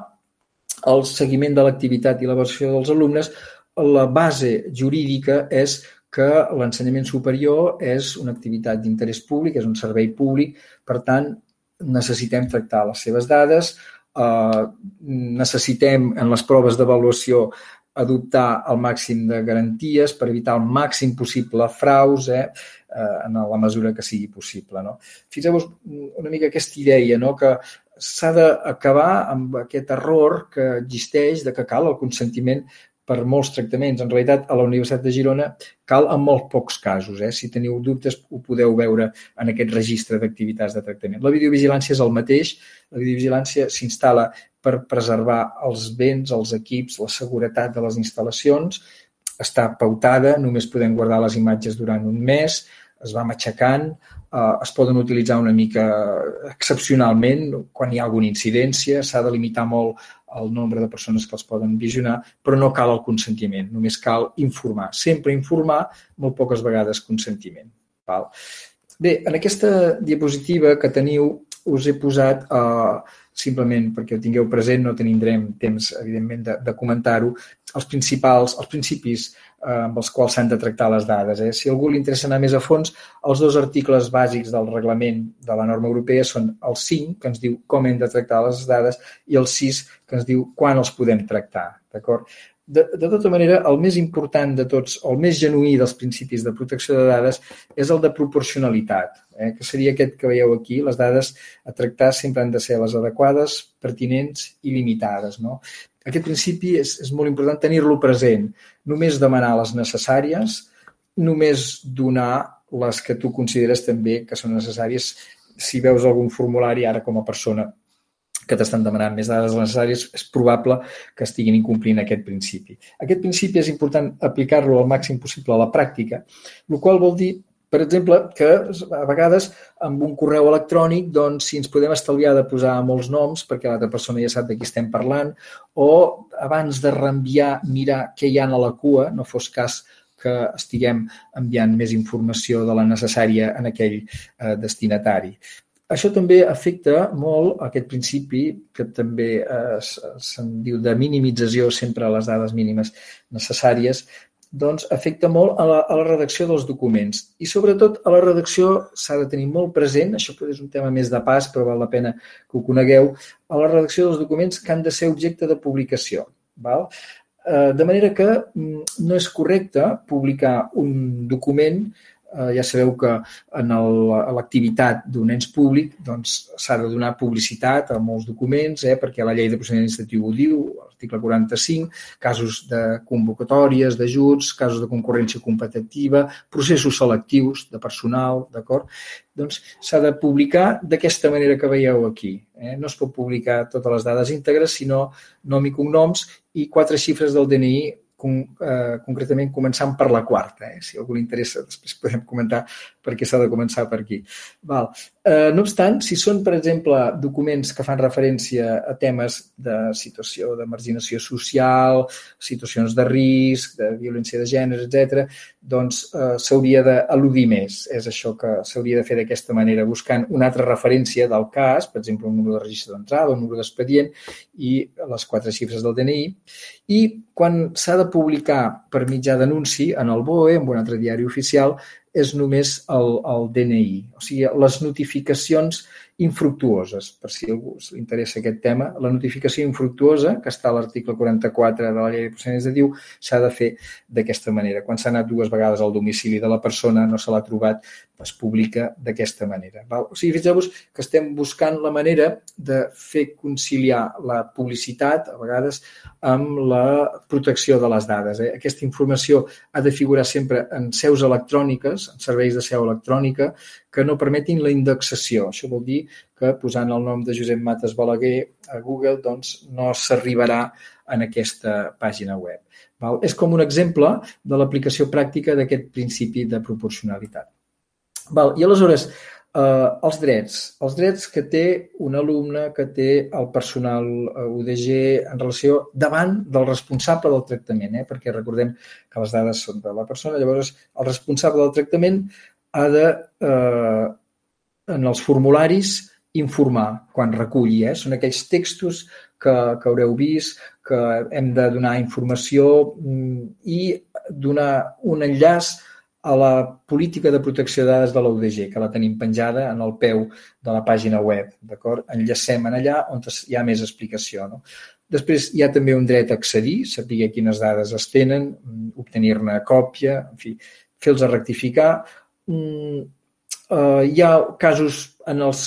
al seguiment de l'activitat i l'avaluació dels alumnes, la base jurídica és que l'ensenyament superior és una activitat d'interès públic, és un servei públic, per tant, necessitem tractar les seves dades, eh, necessitem en les proves d'avaluació adoptar el màxim de garanties per evitar el màxim possible fraus eh, en la mesura que sigui possible. No? Fixeu-vos una mica aquesta idea, no? Que s'ha d'acabar amb aquest error que existeix de que cal el consentiment per molts tractaments. En realitat, a la Universitat de Girona cal en molt pocs casos. Eh? Si teniu dubtes, ho podeu veure en aquest registre d'activitats de tractament. La videovigilància és el mateix. La videovigilància s'instal·la per preservar els béns, els equips, la seguretat de les instal·lacions. Està pautada, només podem guardar les imatges durant un mes, es va matxacant, eh, es poden utilitzar una mica excepcionalment quan hi ha alguna incidència, s'ha de limitar molt el nombre de persones que els poden visionar, però no cal el consentiment, només cal informar. Sempre informar, molt poques vegades consentiment. Val? Bé, en aquesta diapositiva que teniu us he posat, eh, simplement perquè ho tingueu present, no tindrem temps, evidentment, de, de comentar-ho, els principals, els principis eh, amb els quals s'han de tractar les dades. Eh? Si a algú li interessa anar més a fons, els dos articles bàsics del reglament de la norma europea són el cinc, que ens diu com hem de tractar les dades, i el sis, que ens diu quan els podem tractar. D'acord? De, de tota manera, el més important de tots, o el més genuí dels principis de protecció de dades és el de proporcionalitat, eh? Que seria aquest que veieu aquí. Les dades a tractar sempre han de ser les adequades, pertinents i limitades. No? Aquest principi és, és molt important tenir-lo present. Només demanar les necessàries, només donar les que tu consideres també que són necessàries. Si veus algun formulari ara com a persona que t'estan demanant més dades necessàries, és probable que estiguin incomplint aquest principi. Aquest principi és important aplicar-lo al màxim possible a la pràctica, el qual vol dir, per exemple, que a vegades amb un correu electrònic, doncs, si ens podem estalviar de posar molts noms perquè l'altra persona ja sap de qui estem parlant, o abans de reenviar, mirar què hi ha a la cua, no fos cas que estiguem enviant més informació de la necessària en aquell eh, destinatari. Això també afecta molt aquest principi que també eh, se'n diu de minimització sempre a les dades mínimes necessàries, doncs afecta molt a la, a la redacció dels documents. I sobretot a la redacció s'ha de tenir molt present, això és un tema més de pas, però val la pena que ho conegueu, a la redacció dels documents que han de ser objecte de publicació. Val? Eh, de manera que no és correcte publicar un document. Ja sabeu que en l'activitat d'un ens públic doncs, s'ha de donar publicitat a molts documents, eh, perquè la llei de procediment administratiu ho diu, l'article quaranta-cinc, casos de convocatòries, d'ajuts, casos de concurrència competitiva, processos selectius de personal, d'acord? Doncs s'ha de publicar d'aquesta manera que veieu aquí. Eh? No es pot publicar totes les dades íntegres, sinó nom i cognoms i quatre xifres del D N I con, eh, concretament començant per la quarta. Eh? Si a algú li interessa, després podem comentar per què s'ha de començar per aquí. Val. Eh, no obstant, si són, per exemple, documents que fan referència a temes de situació de marginació social, situacions de risc, de violència de gènere, etcètera, doncs eh, s'hauria d'eludir més. És això que s'hauria de fer d'aquesta manera, buscant una altra referència del cas, per exemple, un número de registre d'entrada, un número d'expedient i les quatre xifres del D N I. I quan s'ha de publicar per mitjà d'anunci en el B O E, en un altre diari oficial, és només el, el D N I. O sigui, les notificacions infructuoses, per si a algú li interessa aquest tema. La notificació infructuosa, que està a l'article quaranta-quatre de la llei de procediments de diu, s'ha de fer d'aquesta manera. Quan s'ha anat dues vegades al domicili de la persona, no se l'ha trobat, es publica d'aquesta manera. Val? O sigui, fixeu-vos que estem buscant la manera de fer conciliar la publicitat, a vegades, amb la protecció de les dades. Eh? Aquesta informació ha de figurar sempre en seus electròniques, en serveis de seu electrònica, que no permetin la indexació. Això vol dir que posant el nom de Josep Mates Balaguer a Google doncs no s'arribarà en aquesta pàgina web. Val? És com un exemple de l'aplicació pràctica d'aquest principi de proporcionalitat. Val? I aleshores, eh, els drets. Els drets que té un alumne, que té el personal U D G en relació davant del responsable del tractament, eh? Perquè recordem que les dades són de la persona, llavors el responsable del tractament ha de, eh, en els formularis, informar quan reculli. Eh? Són aquells textos que, que haureu vist, que hem de donar informació i donar un enllaç a la política de protecció de dades de la U D G, que la tenim penjada en el peu de la pàgina web. D'acord? Enllacem en allà on hi ha més explicació. No? Després hi ha també un dret a accedir, saber quines dades es tenen, obtenir-ne còpia, en fi, fer-los a rectificar. Uh, hi ha casos en, els,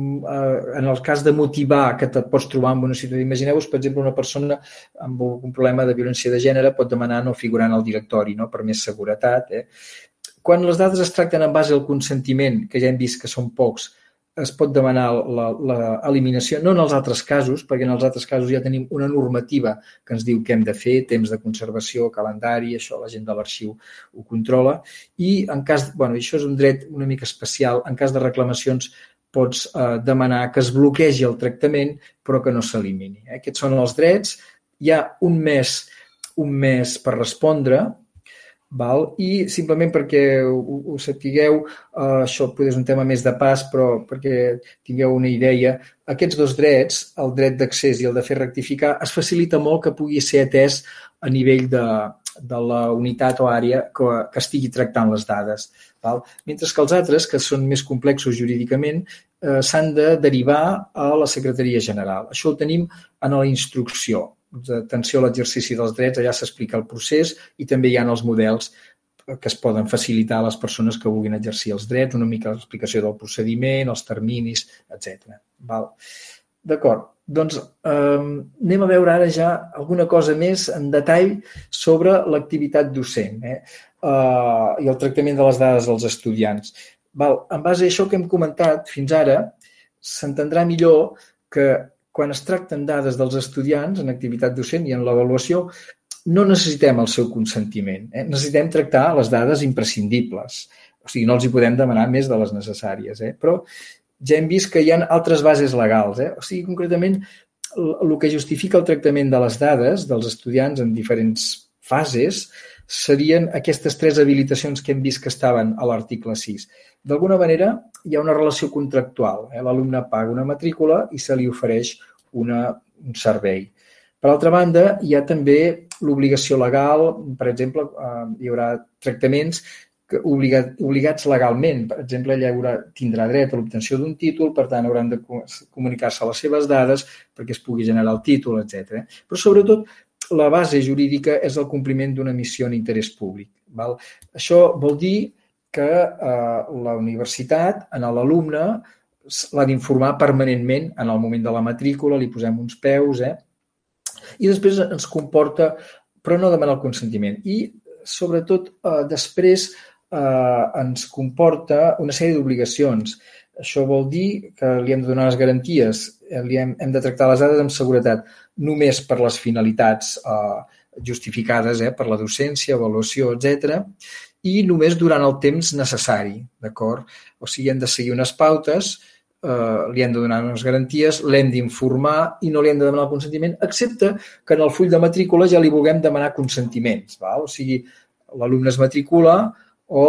uh, en el cas de motivar que te pots trobar en una situació. Imagineu-vos, per exemple, una persona amb un problema de violència de gènere pot demanar no figurar en el directori, no? Per més seguretat. Eh? Quan les dades es tracten en base al consentiment, que ja hem vist que són pocs, es pot demanar l'eliminació, no en els altres casos, perquè en els altres casos ja tenim una normativa que ens diu què hem de fer, temps de conservació, calendari, això la gent de l'arxiu ho controla, i en cas, bueno, això és un dret una mica especial, en cas de reclamacions pots eh, demanar que es bloquegi el tractament però que no s'elimini. Eh? Aquests són els drets, hi ha un mes, un mes per respondre, val? I simplement perquè ho, ho sapigueu, uh, això potser és un tema més de pas, però perquè tingueu una idea, aquests dos drets, el dret d'accés i el de fer rectificar, es facilita molt que pugui ser atès a nivell de, de la unitat o àrea que, que estigui tractant les dades. Val? Mentre que els altres, que són més complexos jurídicament, eh, s'han de derivar a la Secretaria General. Això ho tenim en la instrucció d'atenció a l'exercici dels drets, allà s'explica el procés i també hi ha els models que es poden facilitar a les persones que vulguin exercir els drets, una mica l'explicació del procediment, els terminis, etcètera. Val. D'acord, doncs eh, anem a veure ara ja alguna cosa més en detall sobre l'activitat docent eh? Eh, i el tractament de les dades dels estudiants. Val. En base a això que hem comentat fins ara, s'entendrà millor que quan es tracten dades dels estudiants en activitat docent i en l'avaluació, no necessitem el seu consentiment. Eh? Necessitem tractar les dades imprescindibles. O sigui, no els hi podem demanar més de les necessàries. Eh? Però ja hem vist que hi ha altres bases legals. Eh? O sigui, concretament, el que justifica el tractament de les dades dels estudiants en diferents fases serien aquestes tres habilitacions que hem vist que estaven a l'article sis. D'alguna manera, hi ha una relació contractual. Eh? L'alumne paga una matrícula i se li ofereix una, un servei. Per altra banda, hi ha també l'obligació legal, per exemple, eh, hi haurà tractaments que obligat, obligats legalment. Per exemple, ella haurà, tindrà dret a l'obtenció d'un títol, per tant, hauran de comunicar-se les seves dades perquè es pugui generar el títol, etcètera. Però, sobretot, la base jurídica és el compliment d'una missió en interès públic. Val? Això vol dir que eh, la universitat, en l'alumne, l'ha d'informar permanentment en el moment de la matrícula, li posem uns peus, eh? I després ens comporta, però no demana el consentiment. I, sobretot, eh, després eh, ens comporta una sèrie d'obligacions. Això vol dir que li hem de donar les garanties, li hem, hem de tractar les dades amb seguretat, només per les finalitats eh, justificades eh, per la docència, avaluació, etcètera, i només durant el temps necessari, d'acord? O sigui, hem de seguir unes pautes, eh, li hem de donar unes garanties, l'hem d'informar i no li hem de demanar el consentiment, excepte que en el full de matrícula ja li vulguem demanar consentiments, val? O sigui, l'alumne es matricula o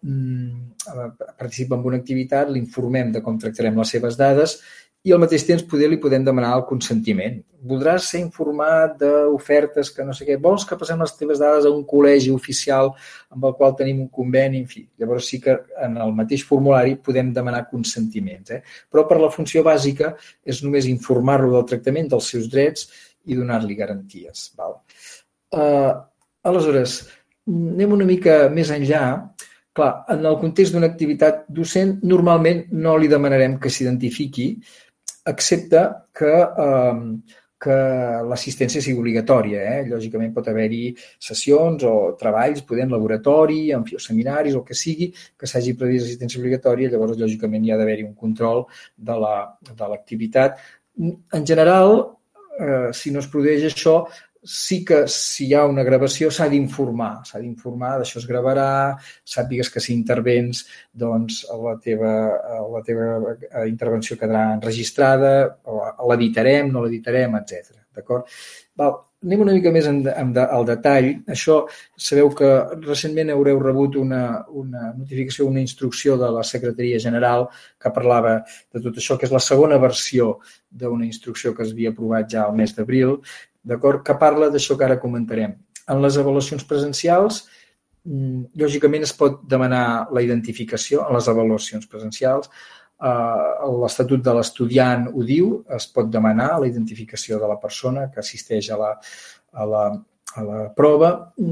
mm, participa en una activitat, l'informem de com tractarem les seves dades i al mateix temps poder li podem demanar el consentiment. Voldràs ser informat d'ofertes que no sé què, vols que passem les teves dades a un col·legi oficial amb el qual tenim un conveni, en fi. Llavors sí que en el mateix formulari podem demanar consentiments. Eh? Però per la funció bàsica és només informar-lo del tractament dels seus drets i donar-li garanties. Val? Uh, aleshores, anem una mica més enllà. Clar, en el context d'una activitat docent, normalment no li demanarem que s'identifiqui, excepte que, eh, que l'assistència sigui obligatòria. Eh? Lògicament pot haver-hi sessions o treballs, poder en laboratori, en fi, o seminaris, o el que sigui, que s'hagi previst assistència obligatòria, llavors lògicament hi ha d'haver-hi un control de la, de l'activitat. En general, eh, si no es produeix això, sí que si hi ha una gravació s'ha d'informar, s'ha d'informar, d'això es gravarà, sàpigues que si intervens, doncs la teva, la teva intervenció quedarà enregistrada, o l'editarem, no l'editarem, etcètera. D'acord? Val. Anem una mica més en, en de, al detall. Això, sabeu que recentment haureu rebut una, una notificació, una instrucció de la Secretaria General que parlava de tot això, que és la segona versió d'una instrucció que es havia aprovat ja al mes d'abril, d'acord? Que parla d'això que ara comentarem. En les avaluacions presencials, lògicament es pot demanar la identificació en les avaluacions presencials. L'Estatut de l'Estudiant ho diu, es pot demanar la identificació de la persona que assisteix a la, a la, a la prova.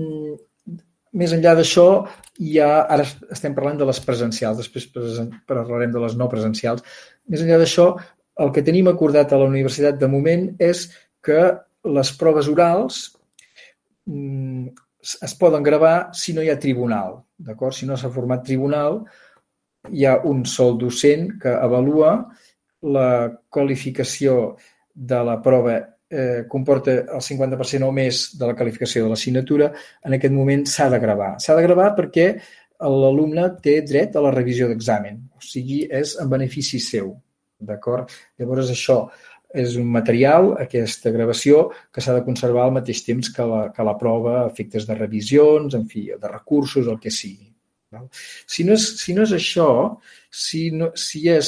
Més enllà d'això, ja, ara estem parlant de les presencials, després parlarem de les no presencials. Més enllà d'això, el que tenim acordat a la universitat de moment és que les proves orals mm, es poden gravar si no hi ha tribunal, d'acord? Si no s'ha format tribunal, hi ha un sol docent que avalua la qualificació de la prova, eh, comporta el cinquanta per cent o més de la qualificació de l'assignatura, en aquest moment s'ha de gravar. S'ha de gravar perquè l'alumne té dret a la revisió d'examen, o sigui, és en benefici seu, d'acord? Llavors, això és un material, aquesta gravació, que s'ha de conservar al mateix temps que la, que la prova a efectes de revisions, en fi, de recursos, el que sigui. Si no és, si no és això, si, no, si és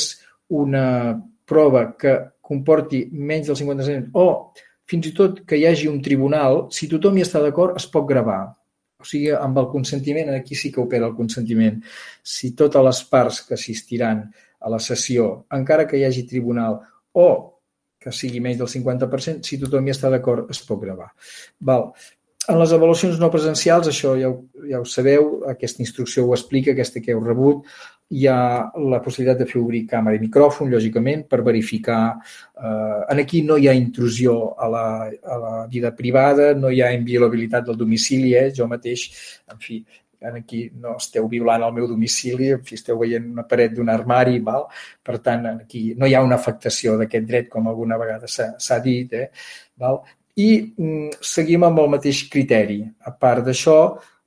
una prova que comporti menys del cinquanta per cent o fins i tot que hi hagi un tribunal, si tothom hi està d'acord, es pot gravar. O sigui, amb el consentiment, aquí sí que opera el consentiment. Si totes les parts que assistiran a la sessió, encara que hi hagi tribunal o que sigui menys del cinquanta per cent, si tothom hi està d'acord, es pot gravar. Val. En les avaluacions no presencials, això ja ho, ja ho sabeu, aquesta instrucció ho explica, aquesta que heu rebut, hi ha la possibilitat de fer obrir càmera i micròfon, lògicament, per verificar. Eh, en aquí no hi ha intrusió a la, a la vida privada, no hi ha inviolabilitat del domicili, eh? Jo mateix, en fi, aquí no esteu violant el meu domicili, en fi, esteu veient una paret d'un armari, val? Per tant, aquí no hi ha una afectació d'aquest dret, com alguna vegada s'ha dit, eh? Val? I mm, seguim amb el mateix criteri. A part d'això,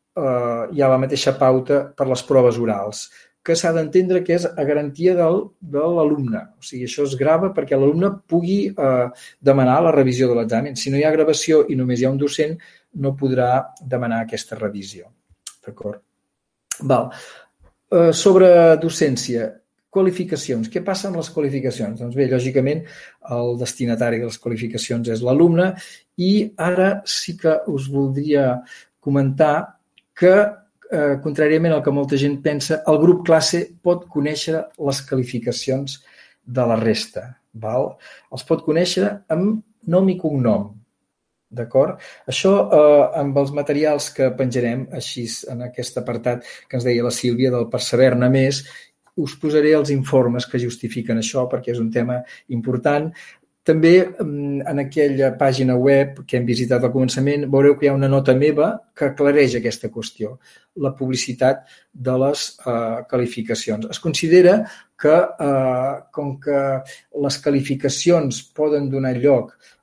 eh, hi ha la mateixa pauta per les proves orals, que s'ha d'entendre que és a garantia del, de l'alumne. O sigui, això es grava perquè l'alumne pugui eh, demanar la revisió de l'examen. Si no hi ha gravació i només hi ha un docent, no podrà demanar aquesta revisió. D'acord? Val. Eh, sobre docència, qualificacions. Què passa amb les qualificacions? Doncs bé, lògicament, el destinatari de les qualificacions és l'alumne i ara sí que us voldria comentar que, eh, contràriament al que molta gent pensa, el grup classe pot conèixer les qualificacions de la resta. Val? Els pot conèixer amb nom i cognom. D'acord? Això, eh, amb els materials que penjarem, així en aquest apartat que ens deia la Sílvia del Per saber-ne més, us posaré els informes que justifiquen això perquè és un tema important. També en aquella pàgina web que hem visitat al començament veureu que hi ha una nota meva que aclareix aquesta qüestió, la publicitat de les eh, qualificacions. Es considera que, eh, com que les qualificacions poden donar lloc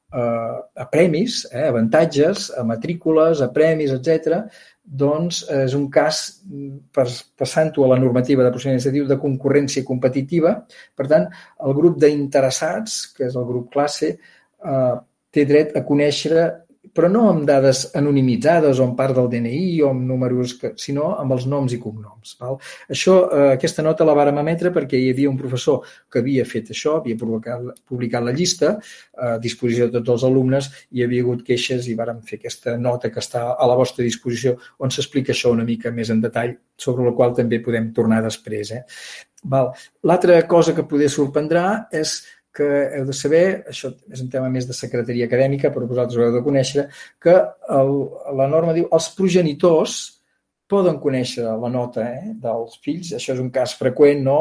a premis, eh, avantatges, a matrícules, a premis, etcètera, doncs és un cas, passant-ho a la normativa de procediment administratiu, de concurrència competitiva. Per tant, el grup d'interessats, que és el grup classe, eh, té dret a conèixer, però no amb dades anonimitzades o amb part del D N I o amb números, que, sinó amb els noms i cognoms. Val? Això, eh, aquesta nota la vàrem emetre perquè hi havia un professor que havia fet això, havia publicat, publicat la llista a disposició de tots els alumnes, i hi havia hagut queixes i vàrem fer aquesta nota que està a la vostra disposició, on s'explica això una mica més en detall, sobre la qual també podem tornar després. Eh? Val. L'altra cosa que poder sorprendrà és que heu de saber, això és un tema més de secretaria acadèmica, però vosaltres ho heu de conèixer, que el, la norma diu els progenitors poden conèixer la nota eh, dels fills. Això és un cas freqüent, no?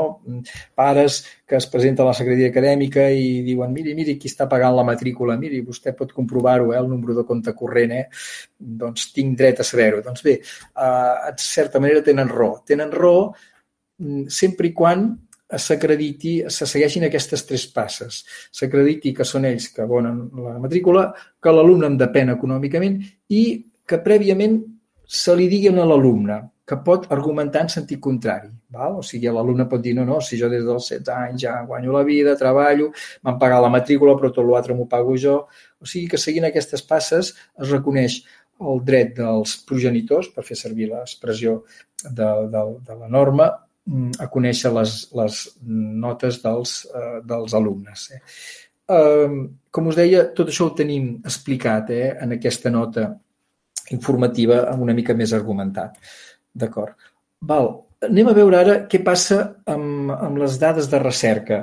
Pares que es presenten a la secretaria acadèmica i diuen, miri, miri, qui està pagant la matrícula, miri, vostè pot comprovar-ho, eh, el número de compte corrent, eh? Doncs tinc dret a saber-ho. Doncs bé, eh, en certa manera tenen raó. Tenen raó sempre i quan s'acrediti, se segueixin aquestes tres passes. S'acrediti que són ells que abonen la matrícula, que l'alumne en depèn econòmicament i que prèviament se li digui a l'alumne que pot argumentar en sentit contrari. Val? O sigui, l'alumne pot dir, no, no, si jo des dels setze anys ja guanyo la vida, treballo, m'han pagat la matrícula, però tot l'altre m'ho pago jo. O sigui que seguint aquestes passes es reconeix el dret dels progenitors, per fer servir l'expressió de, de, de la norma, a conèixer les, les notes dels, eh, dels alumnes. Eh. Eh, com us deia, tot això ho tenim explicat eh, en aquesta nota informativa amb una mica més argumentat. D'acord. Val. Anem a veure ara què passa amb, amb les dades de recerca.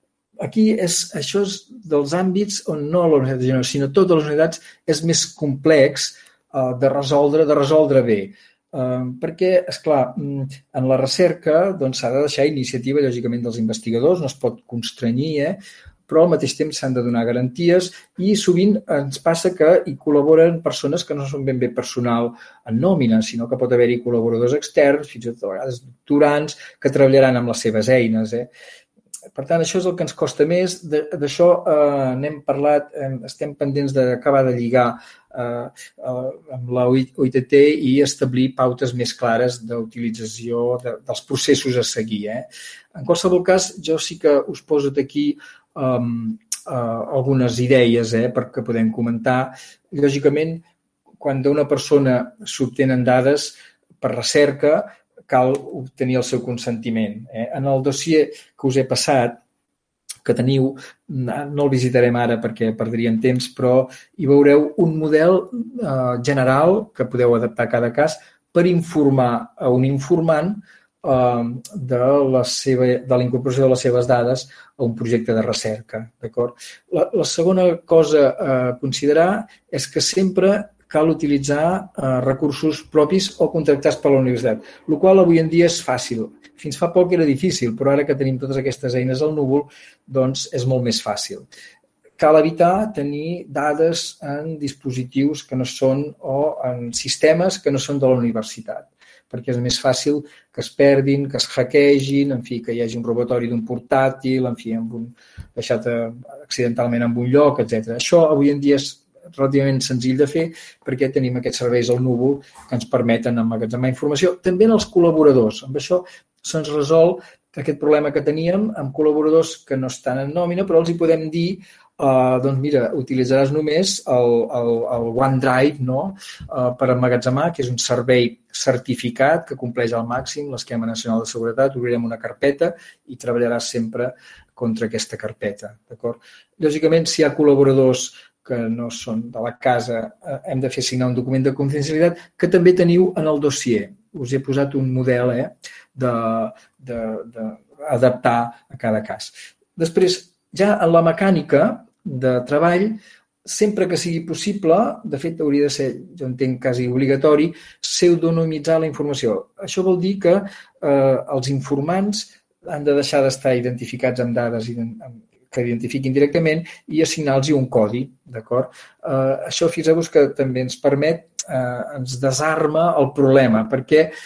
Aquí és, això és dels àmbits on no la universitat de Girona, sinó totes les unitats és més complex eh, de resoldre, de resoldre bé. Uh, perquè, esclar, en la recerca doncs, s'ha de deixar iniciativa, lògicament, dels investigadors, no es pot constranyir, eh? Però al mateix temps s'han de donar garanties i sovint ens passa que hi col·laboren persones que no són ben bé personal en nòmina, sinó que pot haver-hi col·laboradors externs, fins i tot a vegades doctorants, que treballaran amb les seves eines. Eh? Per tant, això és el que ens costa més. D'això eh, n'hem parlat, eh, estem pendents d'acabar de lligar eh, eh, amb la U I T T i establir pautes més clares d'utilització de, dels processos a seguir. Eh? En qualsevol cas, jo sí que us poso aquí um, uh, algunes idees eh, perquè podem comentar. Lògicament, quan d'una persona s'obtenen dades per recerca, cal obtenir el seu consentiment. Eh? En el dossier que us he passat, que teniu, no el visitarem ara perquè perdríem temps, però hi veureu un model eh, general que podeu adaptar a cada cas per informar a un informant eh, de la seva, de la incorporació de les seves dades a un projecte de recerca. D'acord? La, la segona cosa a considerar és que sempre cal utilitzar eh, recursos propis o contractats per la universitat, el qual avui en dia és fàcil. Fins fa poc era difícil, però ara que tenim totes aquestes eines al núvol, doncs és molt més fàcil. Cal evitar tenir dades en dispositius que no són o en sistemes que no són de la universitat, perquè és més fàcil que es perdin, que es hackegin, en fi, que hi hagi un robatori d'un portàtil, en fi, amb un, deixat accidentalment en un lloc, etcètera. Això avui en dia és relativament senzill de fer perquè tenim aquests serveis al núvol que ens permeten emmagatzemar informació. També en els col·laboradors. Amb això se'ns resol aquest problema que teníem amb col·laboradors que no estan en nòmina, però els hi podem dir Uh, doncs mira, utilitzaràs només el, el, el OneDrive no? uh, per emmagatzemar, que és un servei certificat que compleix al màxim l'esquema nacional de seguretat. Obrirem una carpeta i treballaràs sempre contra aquesta carpeta. D'acord? Lògicament, si hi ha col·laboradors que no són de la casa, uh, hem de fer signar un document de confidencialitat que també teniu en el dossier. Us he posat un model eh, de, de, de adaptar a cada cas. Després, ja en la mecànica de treball, sempre que sigui possible, de fet hauria de ser, jo entenc, quasi obligatori, pseudonimitzar la informació. Això vol dir que eh, els informants han de deixar d'estar identificats amb dades que identifiquin directament i assignar-los un codi. D'acord? Eh, això, fixeu-vos que també ens permet, eh, ens desarma el problema, perquè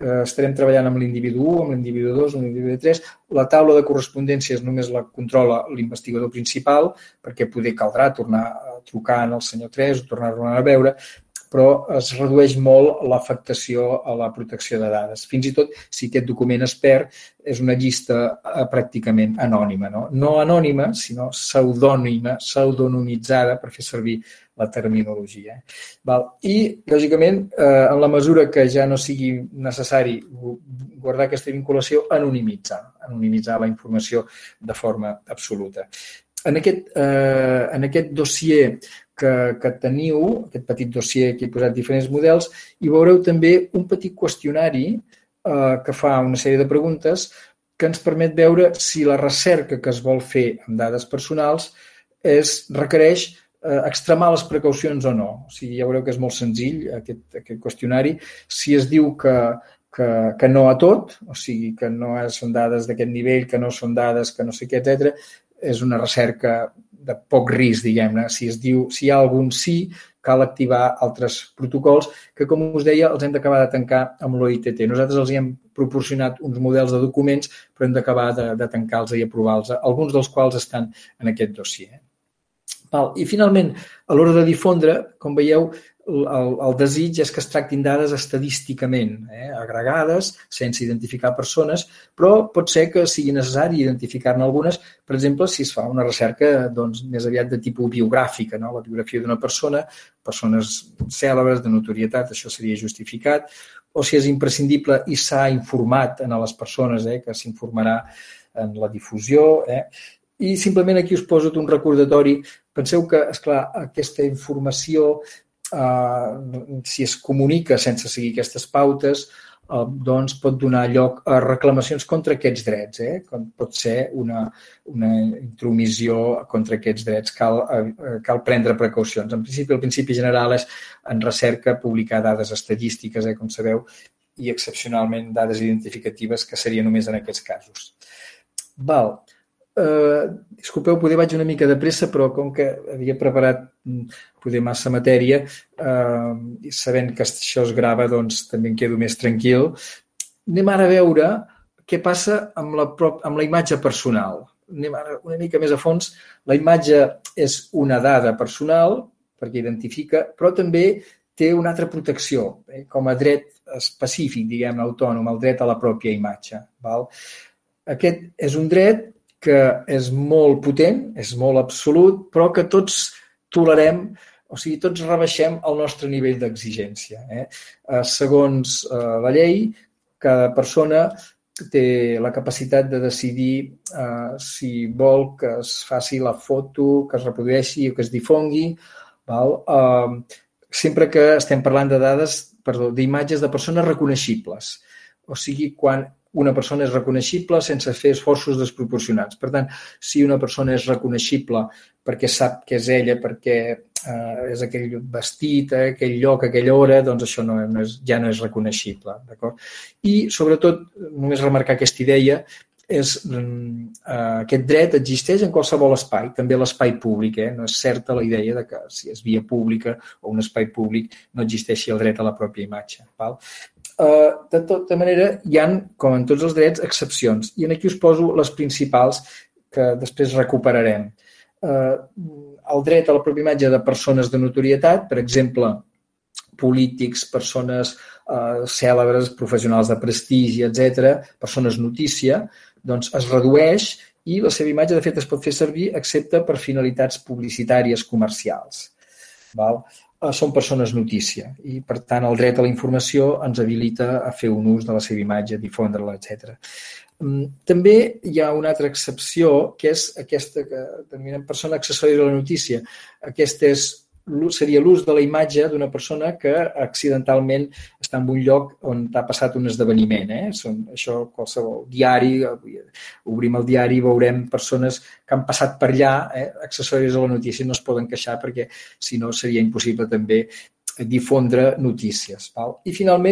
estarem treballant amb l'individu u, amb l'individu dos, amb l'individu tres. La taula de correspondències només la controla l'investigador principal, perquè poder caldrà tornar a trucar al senyor tres o tornar-lo a veure, però es redueix molt l'afectació a la protecció de dades. Fins i tot, si aquest document es perd, és una llista pràcticament anònima. No, no anònima, sinó pseudònima, pseudonimitzada, per fer servir la terminologia. Val? I, lògicament, eh, en la mesura que ja no sigui necessari guardar aquesta vinculació, anonimitzar, anonimitzar la informació de forma absoluta. En aquest, eh, en aquest dossier que, que teniu, aquest petit dossier que he posat diferents models, hi veureu també un petit qüestionari eh, que fa una sèrie de preguntes que ens permet veure si la recerca que es vol fer amb dades personals és, requereix eh, extremar les precaucions o no. O sigui, ja veureu que és molt senzill aquest, aquest qüestionari. Si es diu que, que, que no a tot, o sigui, que no són dades d'aquest nivell, que no són dades que no sé què, etcètera, és una recerca de poc risc, diguem-ne. Si es diu, si hi ha algun sí, cal activar altres protocols que, com us deia, els hem d'acabar de tancar amb l'O I T T. Nosaltres els hi hem proporcionat uns models de documents, però hem d'acabar de, de tancar-los i aprovar-los, alguns dels quals estan en aquest dossier. Val. I, finalment, a l'hora de difondre, com veieu, el, el desig és que es tractin dades estadísticament, eh, agregades, sense identificar persones, però pot ser que sigui necessari identificar-ne algunes, per exemple, si es fa una recerca doncs, més aviat de tipus biogràfica, no? La biografia d'una persona, persones cèlebres, de notorietat, això seria justificat, o si és imprescindible i s'ha informat a les persones, eh, que s'informarà en la difusió. Eh? I simplement aquí us poso un recordatori. Penseu que, esclar, aquesta informació, eh, si es comunica sense seguir aquestes pautes, eh, doncs pot donar lloc a reclamacions contra aquests drets. Eh? Pot ser una, una intromissió contra aquests drets. Cal, eh, cal prendre precaucions. En principi, el principi general és en recerca publicar dades estadístiques, eh, com sabeu, i excepcionalment dades identificatives, que seria només en aquests casos. Val. Uh, disculpeu, poder vaig una mica de pressa, però com que havia preparat poder massa matèria, uh, i sabent que això es grava, doncs també em quedo més tranquil. Anem ara a veure què passa amb la, prop, amb la imatge personal. Anem ara una mica més a fons. La imatge és una dada personal, perquè identifica, però també té una altra protecció, eh, com a dret específic, diguem, autònom, el dret a la pròpia imatge. Val? Aquest és un dret que és molt potent, és molt absolut, però que tots tolerem, o sigui, tots rebaixem el nostre nivell d'exigència. Eh? Segons eh, la llei, cada persona té la capacitat de decidir eh, si vol que es faci la foto, que es reprodueixi o que es difongui, val? Eh, sempre que estem parlant de dades, perdó, d'imatges de persones reconeixibles. O sigui, quan una persona és reconeixible sense fer esforços desproporcionats. Per tant, si una persona és reconeixible perquè sap que és ella, perquè eh, és aquell vestit, eh, aquell lloc, aquella hora, doncs això no, no és, ja no és reconeixible. D'acord? I, sobretot, només remarcar aquesta idea, és, eh, aquest dret existeix en qualsevol espai, també l'espai públic. Eh? No és certa la idea de que si és via pública o un espai públic no existeixi el dret a la pròpia imatge. Val? De tota manera, hi ha, com en tots els drets, excepcions. I aquí us poso les principals que després recuperarem. El dret a la pròpia imatge de persones de notorietat, per exemple, polítics, persones eh, cèlebres, professionals de prestigi, etcètera, persones notícia, doncs es redueix i la seva imatge, de fet, es pot fer servir excepte per finalitats publicitàries comercials. Val? Són persones notícia i, per tant, el dret a la informació ens habilita a fer un ús de la seva imatge, difondre-la, etcètera. També hi ha una altra excepció, que és aquesta que denominem persona accessòria de la notícia. Aquesta és, seria l'ús de la imatge d'una persona que accidentalment està en un lloc on ha passat un esdeveniment. Eh? Són, això, qualsevol diari, obrim el diari i veurem persones que han passat per allà, eh? accessòries a la notícia, no es poden queixar perquè, si no, seria impossible també difondre notícies. Val? I, finalment,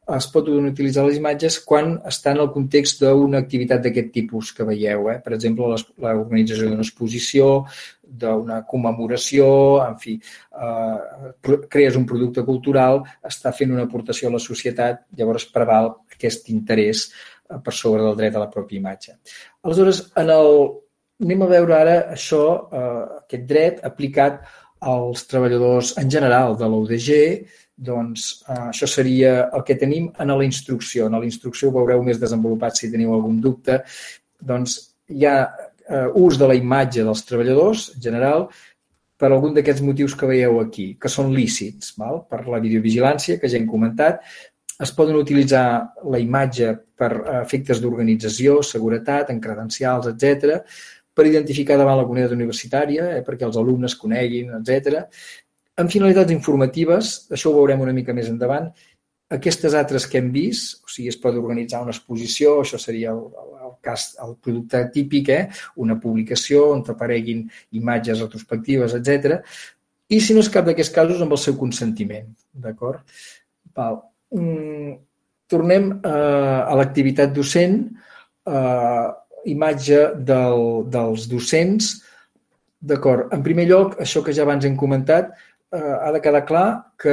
es poden utilitzar les imatges quan està en el context d'una activitat d'aquest tipus que veieu. Eh? Per exemple, l'organització d'una exposició, d'una commemoració, en fi, eh, crees un producte cultural, està fent una aportació a la societat, llavors preval aquest interès per sobre del dret a la pròpia imatge. Aleshores, en el, anem a veure ara això, eh, aquest dret aplicat als treballadors en general de l'U D G, doncs eh, això seria el que tenim en la instrucció. En la instrucció ho veureu més desenvolupat si teniu algun dubte. Doncs hi ha eh, ús de la imatge dels treballadors en general per algun d'aquests motius que veieu aquí, que són lícits, val? Per la videovigilància, que ja hem comentat. Es poden utilitzar la imatge per efectes d'organització, seguretat, en credencials, etcètera, per identificar davant la comunitat universitària, eh, perquè els alumnes coneguin, etcètera. En finalitats informatives, això ho veurem una mica més endavant, aquestes altres que hem vist, o sigui, es pot organitzar una exposició, això seria el, el, cas, el producte típic, eh, una publicació on apareguin imatges retrospectives, etcètera. I si no és cap d'aquests casos, amb el seu consentiment, d'acord? Val. Mm, tornem eh, a l'activitat docent, eh, imatge del, dels docents. D'acord, en primer lloc, això que ja abans hem comentat, eh, ha de quedar clar que,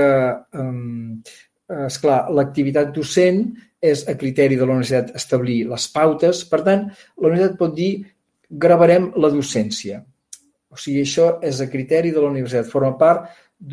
eh, esclar, l'activitat docent és a criteri de la universitat establir les pautes. Per tant, la universitat pot dir gravarem la docència. O sigui, això és a criteri de la universitat, forma part,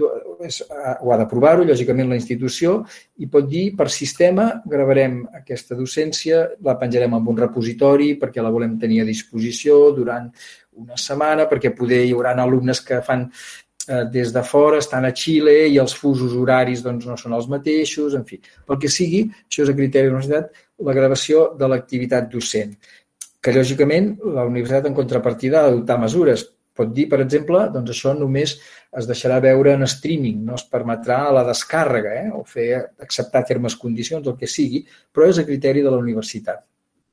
ho ha d'aprovar-ho, lògicament, la institució, i pot dir, per sistema, gravarem aquesta docència, la penjarem en un repositori perquè la volem tenir a disposició durant una setmana, perquè poder hi haurà alumnes que fan eh, des de fora, estan a Xile i els fusos horaris doncs, no són els mateixos, en fi. Pel que sigui, això és a criteri de la universitat, la gravació de l'activitat docent, que lògicament la universitat en contrapartida ha d'adoptar mesures. Pot dir, per exemple, doncs això només es deixarà veure en streaming, no es permetrà la descàrrega, eh? O fer acceptar termes, condicions, el que sigui, però és a criteri de la universitat.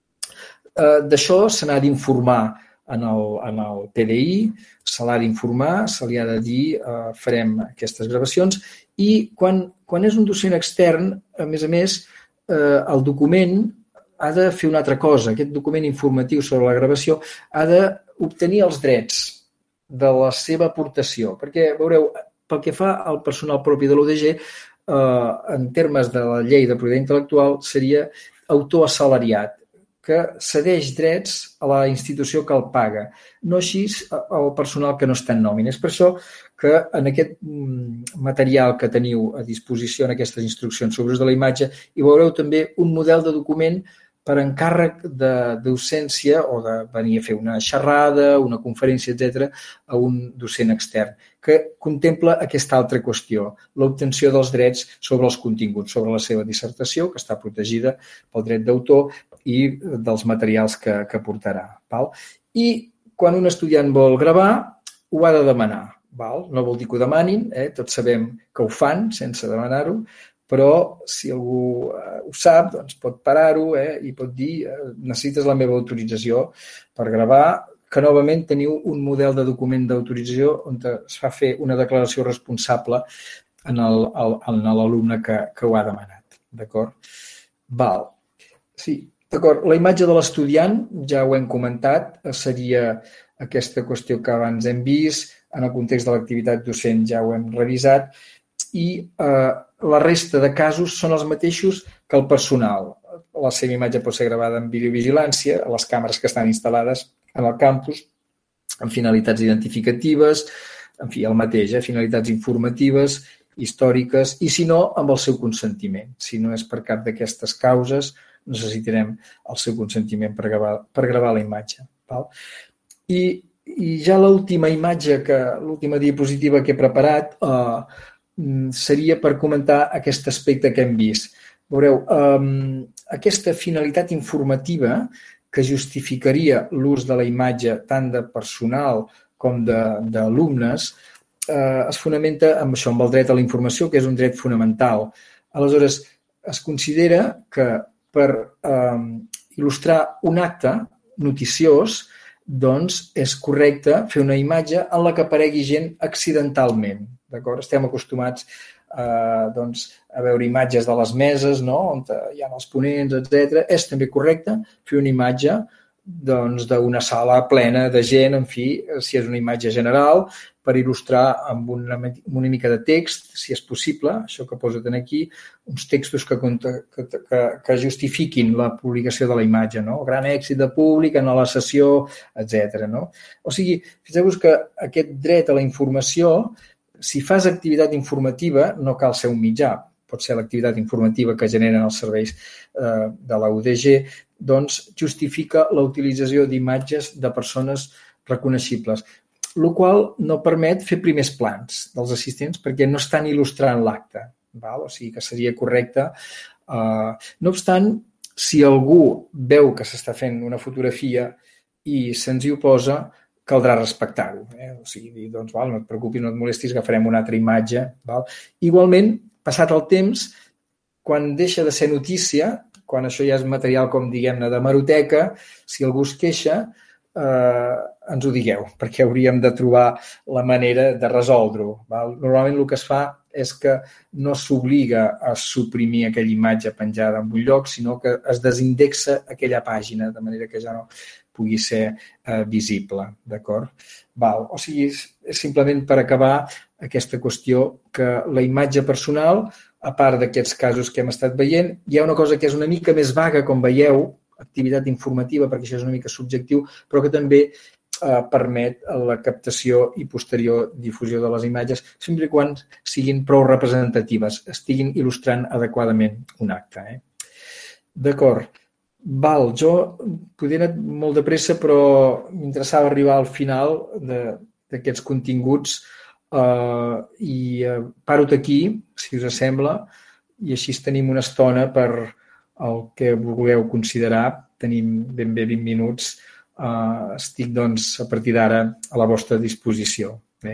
Eh, d'això se n'ha d'informar en el, en el P D I, se l'ha d'informar, se li ha de dir eh, farem aquestes gravacions i quan, quan és un docent extern, a més a més, eh, el document ha de fer una altra cosa. Aquest document informatiu sobre la gravació ha d'obtenir els drets de la seva aportació, perquè, veureu, pel que fa al personal propi de l'U D G, eh, en termes de la llei de propietat intel·lectual, seria autor assalariat, que cedeix drets a la institució que el paga, no així al personal que no està en nòmina. És per això que en aquest material que teniu a disposició, en aquestes instruccions sobre ús de la imatge, hi veureu també un model de document per encàrrec de docència o de venir a fer una xerrada, una conferència, etcètera, a un docent extern, que contempla aquesta altra qüestió, l'obtenció dels drets sobre els continguts, sobre la seva dissertació, que està protegida pel dret d'autor, i dels materials que, que portarà. Val? I quan un estudiant vol gravar, ho ha de demanar. Val? No vol dir que ho demanin, eh? Tots sabem que ho fan sense demanar-ho, però si algú eh, ho sap, doncs pot parar-ho eh, i pot dir eh, necessites la meva autorització per gravar, que novament teniu un model de document d'autorització on es fa fer una declaració responsable en l'alumne que, que ho ha demanat. D'acord? Val. Sí, d'acord. La imatge de l'estudiant, ja ho hem comentat, seria aquesta qüestió que abans hem vist, en el context de l'activitat docent ja ho hem revisat, i eh, la resta de casos són els mateixos que el personal. La seva imatge pot ser gravada en videovigilància, a les càmeres que estan instal·lades en el campus, amb finalitats identificatives, en fi, el mateix, eh? Finalitats informatives, històriques, i si no, amb el seu consentiment. Si no és per cap d'aquestes causes, necessitarem el seu consentiment per gravar, per gravar la imatge. Val? I, i ja l'última imatge, que l'última diapositiva que he preparat, eh, seria per comentar aquest aspecte que hem vist. Veureu, eh, aquesta finalitat informativa que justificaria l'ús de la imatge tant de personal com d'alumnes eh, es fonamenta amb això, amb el dret a la informació, que és un dret fonamental. Aleshores, es considera que per eh, il·lustrar un acte noticiós, doncs és correcte fer una imatge en la que aparegui gent accidentalment. D'acord? Estem acostumats eh, doncs, a veure imatges de les meses, no? On hi ha els ponents, etcètera. És també correcte fer una imatge doncs, d'una sala plena de gent, en fi, si és una imatge general, per il·lustrar amb una, una mica de text, si és possible, això que poso aquí, uns textos que, que, que, que justifiquin la publicació de la imatge, no? Gran èxit de públic en la sessió, etcètera. No? O sigui, fixeu-vos que aquest dret a la informació, si fas activitat informativa, no cal ser un mitjà, pot ser l'activitat informativa que generen els serveis eh, de la U D G, doncs justifica la utilització d'imatges de persones reconeixibles, el qual no permet fer primers plans dels assistents perquè no estan il·lustrant l'acte. O sigui que seria correcte. Uh, no obstant, si algú veu que s'està fent una fotografia i se'ns hi oposa, caldrà respectar-ho. Eh? O sigui, doncs, val, no et preocupis, no et molestis, agafarem una altra imatge. Val? Igualment, passat el temps, quan deixa de ser notícia, quan això ja és material, com diguem-ne, de hemeroteca, si algú es queixa, eh, ens ho digueu, perquè hauríem de trobar la manera de resoldre-ho. Normalment el que es fa és que no s'obliga a suprimir aquella imatge penjada en un lloc, sinó que es desindexa aquella pàgina, de manera que ja no pugui ser eh, visible. D'acord? O sigui, és simplement per acabar aquesta qüestió que la imatge personal, a part d'aquests casos que hem estat veient, hi ha una cosa que és una mica més vaga, com veieu, activitat informativa, perquè això és una mica subjectiu, però que també eh, permet la captació i posterior difusió de les imatges, sempre i quan siguin prou representatives, estiguin il·lustrant adequadament un acte. Eh? D'acord. Val, jo podria anar molt de pressa, però m'interessava arribar al final d'aquests continguts eh, i eh, paro-te aquí, si us sembla, i així tenim una estona per el que vulgueu considerar. Tenim ben bé vint minuts. Uh, estic, doncs, a partir d'ara a la vostra disposició. Bé.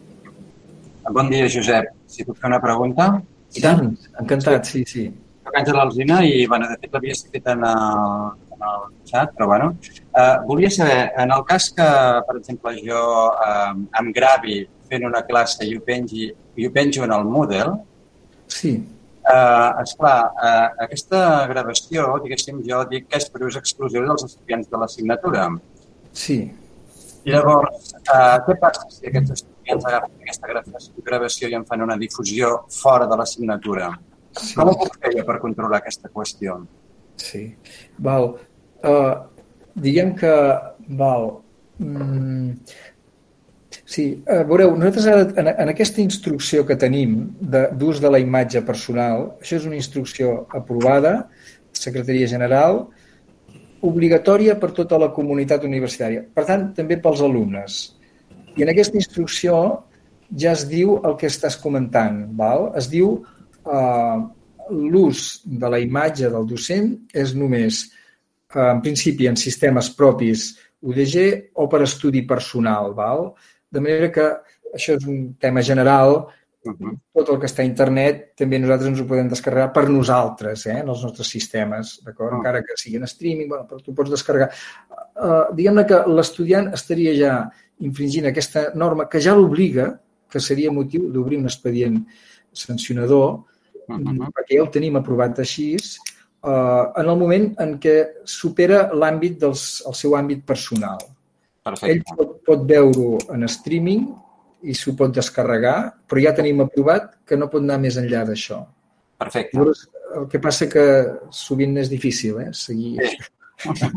Bon dia, Josep. Si puc fer una pregunta?
I tant, encantat, sí, sí.
Soc Àngel Alsina i, bueno, de fet l'havia escrit en el, en el xat, però, bueno, uh, volia saber, en el cas que, per exemple, jo uh, em gravi fent una classe i ho, pengi, i ho penjo en el Moodle,
sí.
Uh, esclar, uh, aquesta gravació, diguéssim, jo dic que és per ús exclusiu dels estudiants de l'assignatura.
Sí.
I llavors, uh, què passa si aquests estudiants agafen aquesta gravació i en fan una difusió fora de l'assignatura? Sí. Com ho puc fer jo per controlar aquesta qüestió?
Sí. Val. Uh, diguem que, val, mm, sí, uh, veureu, nosaltres ara, en, en aquesta instrucció que tenim d'ús de, de la imatge personal, això és una instrucció aprovada, Secretaria General, obligatòria per tota la comunitat universitària, per tant, també pels alumnes. I en aquesta instrucció ja es diu el que estàs comentant, val? Es diu eh, l'ús de la imatge del docent és només, eh, en principi, en sistemes propis U D G o per estudi personal, val? De manera que això és un tema general, tot el que està a internet també nosaltres ens ho podem descarregar per nosaltres, eh, en els nostres sistemes, d'acord? Oh. Encara que sigui en streaming, bueno, però tu pots descarregar. Uh, diguem-ne que l'estudiant estaria ja infringint aquesta norma que ja l'obliga, que seria motiu d'obrir un expedient sancionador, uh-huh. perquè ja ho tenim aprovat així, uh, en el moment en què supera l'àmbit del el seu àmbit personal.
Perfecte.
Ell pot, pot veure-ho en streaming i s'ho pot descarregar, però ja tenim aprovat que no pot anar més enllà d'això.
Perfecte.
Llavors, el que passa que sovint és difícil, eh, seguir. Sí.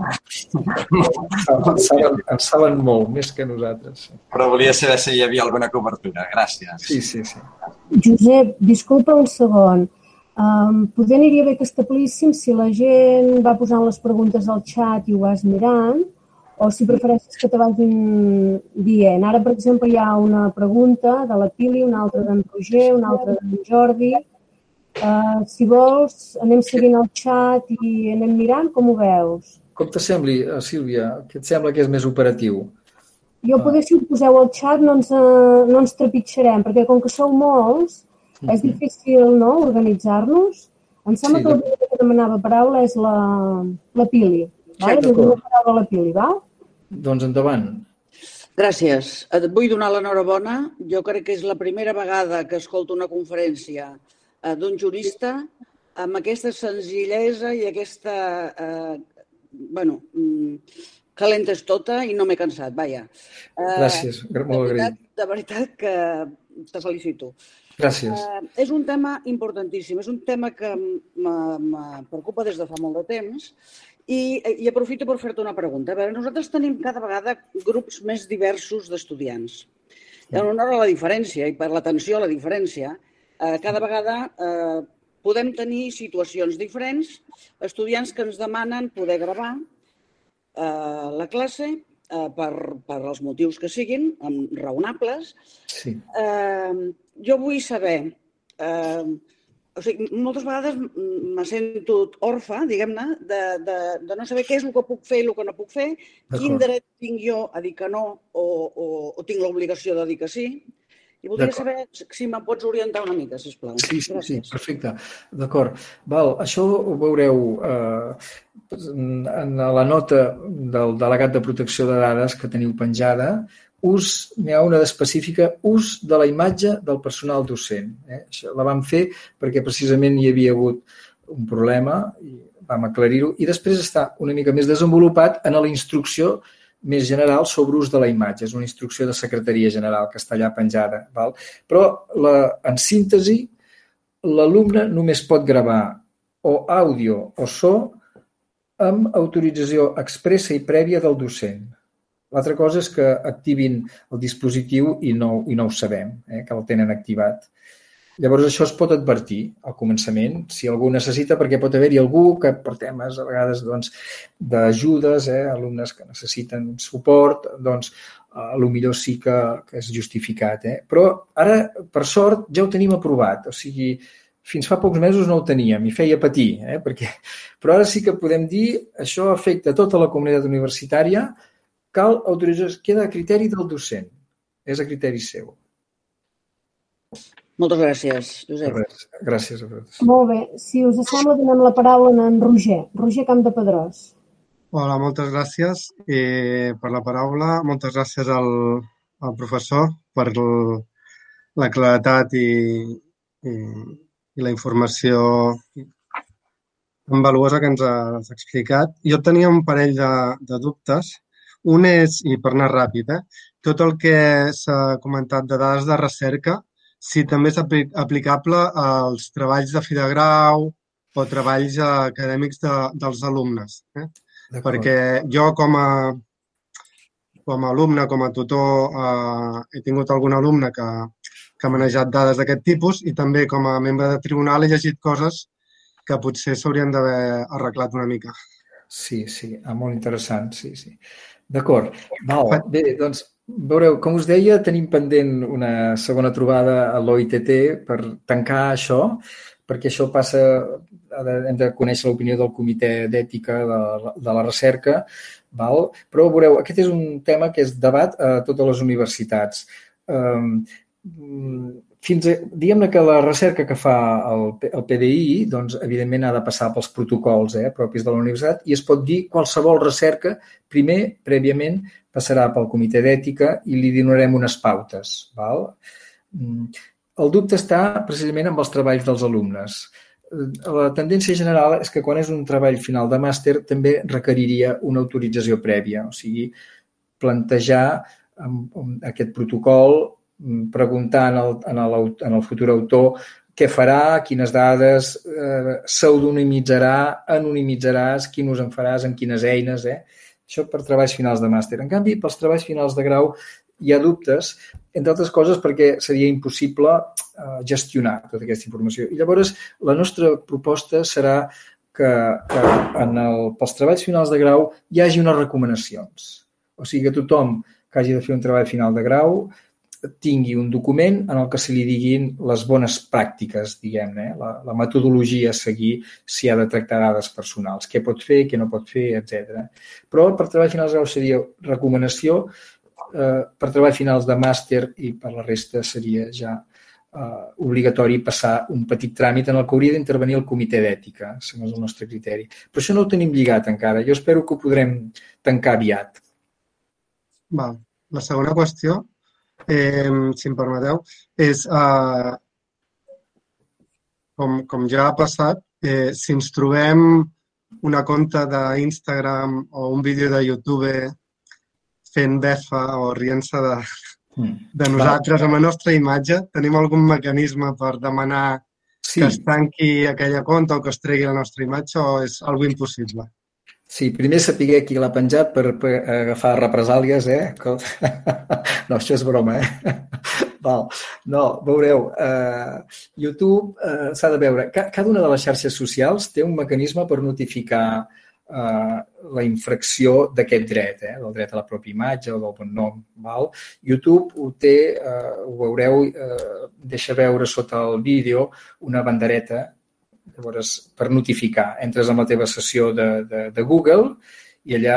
en, saben, en saben molt, més que nosaltres.
Però volia saber si hi havia alguna cobertura. Gràcies.
Sí, sí, sí.
Josep, disculpa un segon. Um, poder aniria bé que establíssim si la gent va posant les preguntes al xat i ho vas mirant, o si prefereixes que te vagin dient. Ara, per exemple, hi ha una pregunta de la Pili, una altra d'en Roger, una altra d'en Jordi. Uh, si vols, anem seguint el xat i anem mirant, com ho veus?
Com te sembli, Sílvia? Què et sembla que és més operatiu?
Jo poder, si ho poseu al xat, no ens, uh, no ens trepitjarem, perquè com que sou molts, mm-hmm. és difícil, no?, organitzar-nos. Em sembla sí, que la primera que demanava paraula és la, la Pili. Val? Sí, d'acord. La Pili, val?
Doncs endavant.
Gràcies. Et vull donar l'enhorabona. Jo crec que és la primera vegada que escolto una conferència d'un jurista amb aquesta senzillesa i aquesta... Eh, bueno, calentes tota i no m'he cansat, vaja.
Gràcies, molt agraït.
De veritat que te felicito.
Gràcies.
Uh, és un tema importantíssim, és un tema que me preocupa des de fa molt de temps i, i aprofito per fer-te una pregunta. A veure, nosaltres tenim cada vegada grups més diversos d'estudiants. En honor a la diferència i per l'atenció a la diferència, uh, cada vegada uh, podem tenir situacions diferents, estudiants que ens demanen poder gravar uh, la classe uh, per, per els motius que siguin, raonables.
Sí.
Uh, jo vull saber, eh, o sigui, moltes vegades me sento orfa, diguem-ne, de, de, de no saber què és el que puc fer i el que no puc fer, quin dret tinc jo a dir que no o, o, o tinc l'obligació de dir que sí. I voldria saber si me'n pots orientar una mica, sisplau.
Sí, sí, sí, perfecte. D'acord. Val, això ho veureu eh, en la nota del delegat de protecció de dades que teniu penjada. Ús, n'hi ha una d'específica, ús de la imatge del personal docent. Eh? Això la vam fer perquè precisament hi havia hagut un problema i vam aclarir-ho. I després està una mica més desenvolupat en la instrucció més general sobre ús de la imatge. És una instrucció de Secretaria General que està allà penjada. Val? Però, la, en síntesi, l'alumne només pot gravar o àudio o so amb autorització expressa i prèvia del docent. L'altra cosa és que activin el dispositiu i no, i no ho sabem, eh, que el tenen activat. Llavors, això es pot advertir al començament, si algú necessita, perquè pot haver-hi algú que per temes, a vegades, doncs, d'ajudes, eh, alumnes que necessiten suport, doncs, a lo millor sí que, que és justificat. Eh? Però ara, per sort, ja ho tenim aprovat. O sigui, fins fa pocs mesos no ho teníem i feia patir, eh? Perquè... però ara sí que podem dir això afecta tota la comunitat universitària. Cal autorització, queda a criteri del docent. És a criteri seu.
Moltes gràcies, Josep.
Res, gràcies a vosaltres.
Molt bé. Si us sembla, donem la paraula a en Roger. Roger Campdepedrós.
Hola, moltes gràcies eh, per la paraula. Moltes gràcies al, al professor per el, la claretat i, i, i la informació tan valuosa que ens has explicat. Jo tenia un parell de, de dubtes. Un és, i per anar ràpid, eh, tot el que s'ha comentat de dades de recerca, si també és aplicable als treballs de fi de grau o treballs acadèmics de, dels alumnes. Eh? Perquè jo com a, com a alumne, com a tutor, eh, he tingut algun alumne que, que ha manejat dades d'aquest tipus i també com a membre de tribunal he llegit coses que potser s'haurien d'haver arreglat una mica.
Sí, sí, ah, molt interessant, sí, sí. D'acord. Bé, doncs, veureu, com us deia, tenim pendent una segona trobada a l'O I T T per tancar això, perquè això passa, hem de conèixer l'opinió del Comitè d'Ètica de, de la Recerca, val? Però veureu, aquest és un tema que és debat a totes les universitats. Um, Fins a, diguem-ne que la recerca que fa el, el P D I, doncs, evidentment, ha de passar pels protocols eh, propis de la universitat i es pot dir qualsevol recerca, primer, prèviament, passarà pel Comitè d'Ètica i li donarem unes pautes. Val? El dubte està precisament amb els treballs dels alumnes. La tendència general és que quan és un treball final de màster també requeriria una autorització prèvia, o sigui, plantejar aquest protocol, preguntar en el, en, el, en el futur autor què farà, quines dades, eh, pseudonimitzarà, anonimitzaràs, quin ús en faràs, amb quines eines. Eh? Això per treballs finals de màster. En canvi, pels treballs finals de grau hi ha dubtes, entre altres coses perquè seria impossible eh, gestionar tota aquesta informació. I llavors la nostra proposta serà que, que en el, pels treballs finals de grau hi hagi unes recomanacions. O sigui que tothom que hagi de fer un treball final de grau tingui un document en el que se li diguin les bones pràctiques, diguem-ne, la, la metodologia a seguir si ha de tractar dades personals, què pot fer, què no pot fer, etcètera. Però per treball finals de grau seria recomanació, eh, per treball finals de màster i per la resta seria ja eh, obligatori passar un petit tràmit en el que hauria d'intervenir el Comitè d'Ètica, segons el nostre criteri. Però això no ho tenim lligat encara. Jo espero que ho podrem tancar aviat.
Val. la segona qüestió, eh, si em permeteu, és, eh, com, com ja ha passat, eh, si ens trobem una compte d'Instagram o un vídeo de YouTube fent befa o rient-se de, de nosaltres amb la nostra imatge, tenim algun mecanisme per demanar sí. que es tanqui aquella compte o que es tregui la nostra imatge o és algo impossible?
Sí, primer saber qui l'ha penjat per, per agafar represàlies, eh? No, això és broma, eh? Val. No, veureu, uh, YouTube uh, s'ha de veure. Cada una de les xarxes socials té un mecanisme per notificar uh, la infracció d'aquest dret, eh? Del dret a la pròpia imatge o del bon nom. Val? YouTube ho té, uh, ho veureu, uh, deixa veure sota el vídeo una bandereta. Llavors, per notificar, entres en la teva sessió de, de, de Google i allà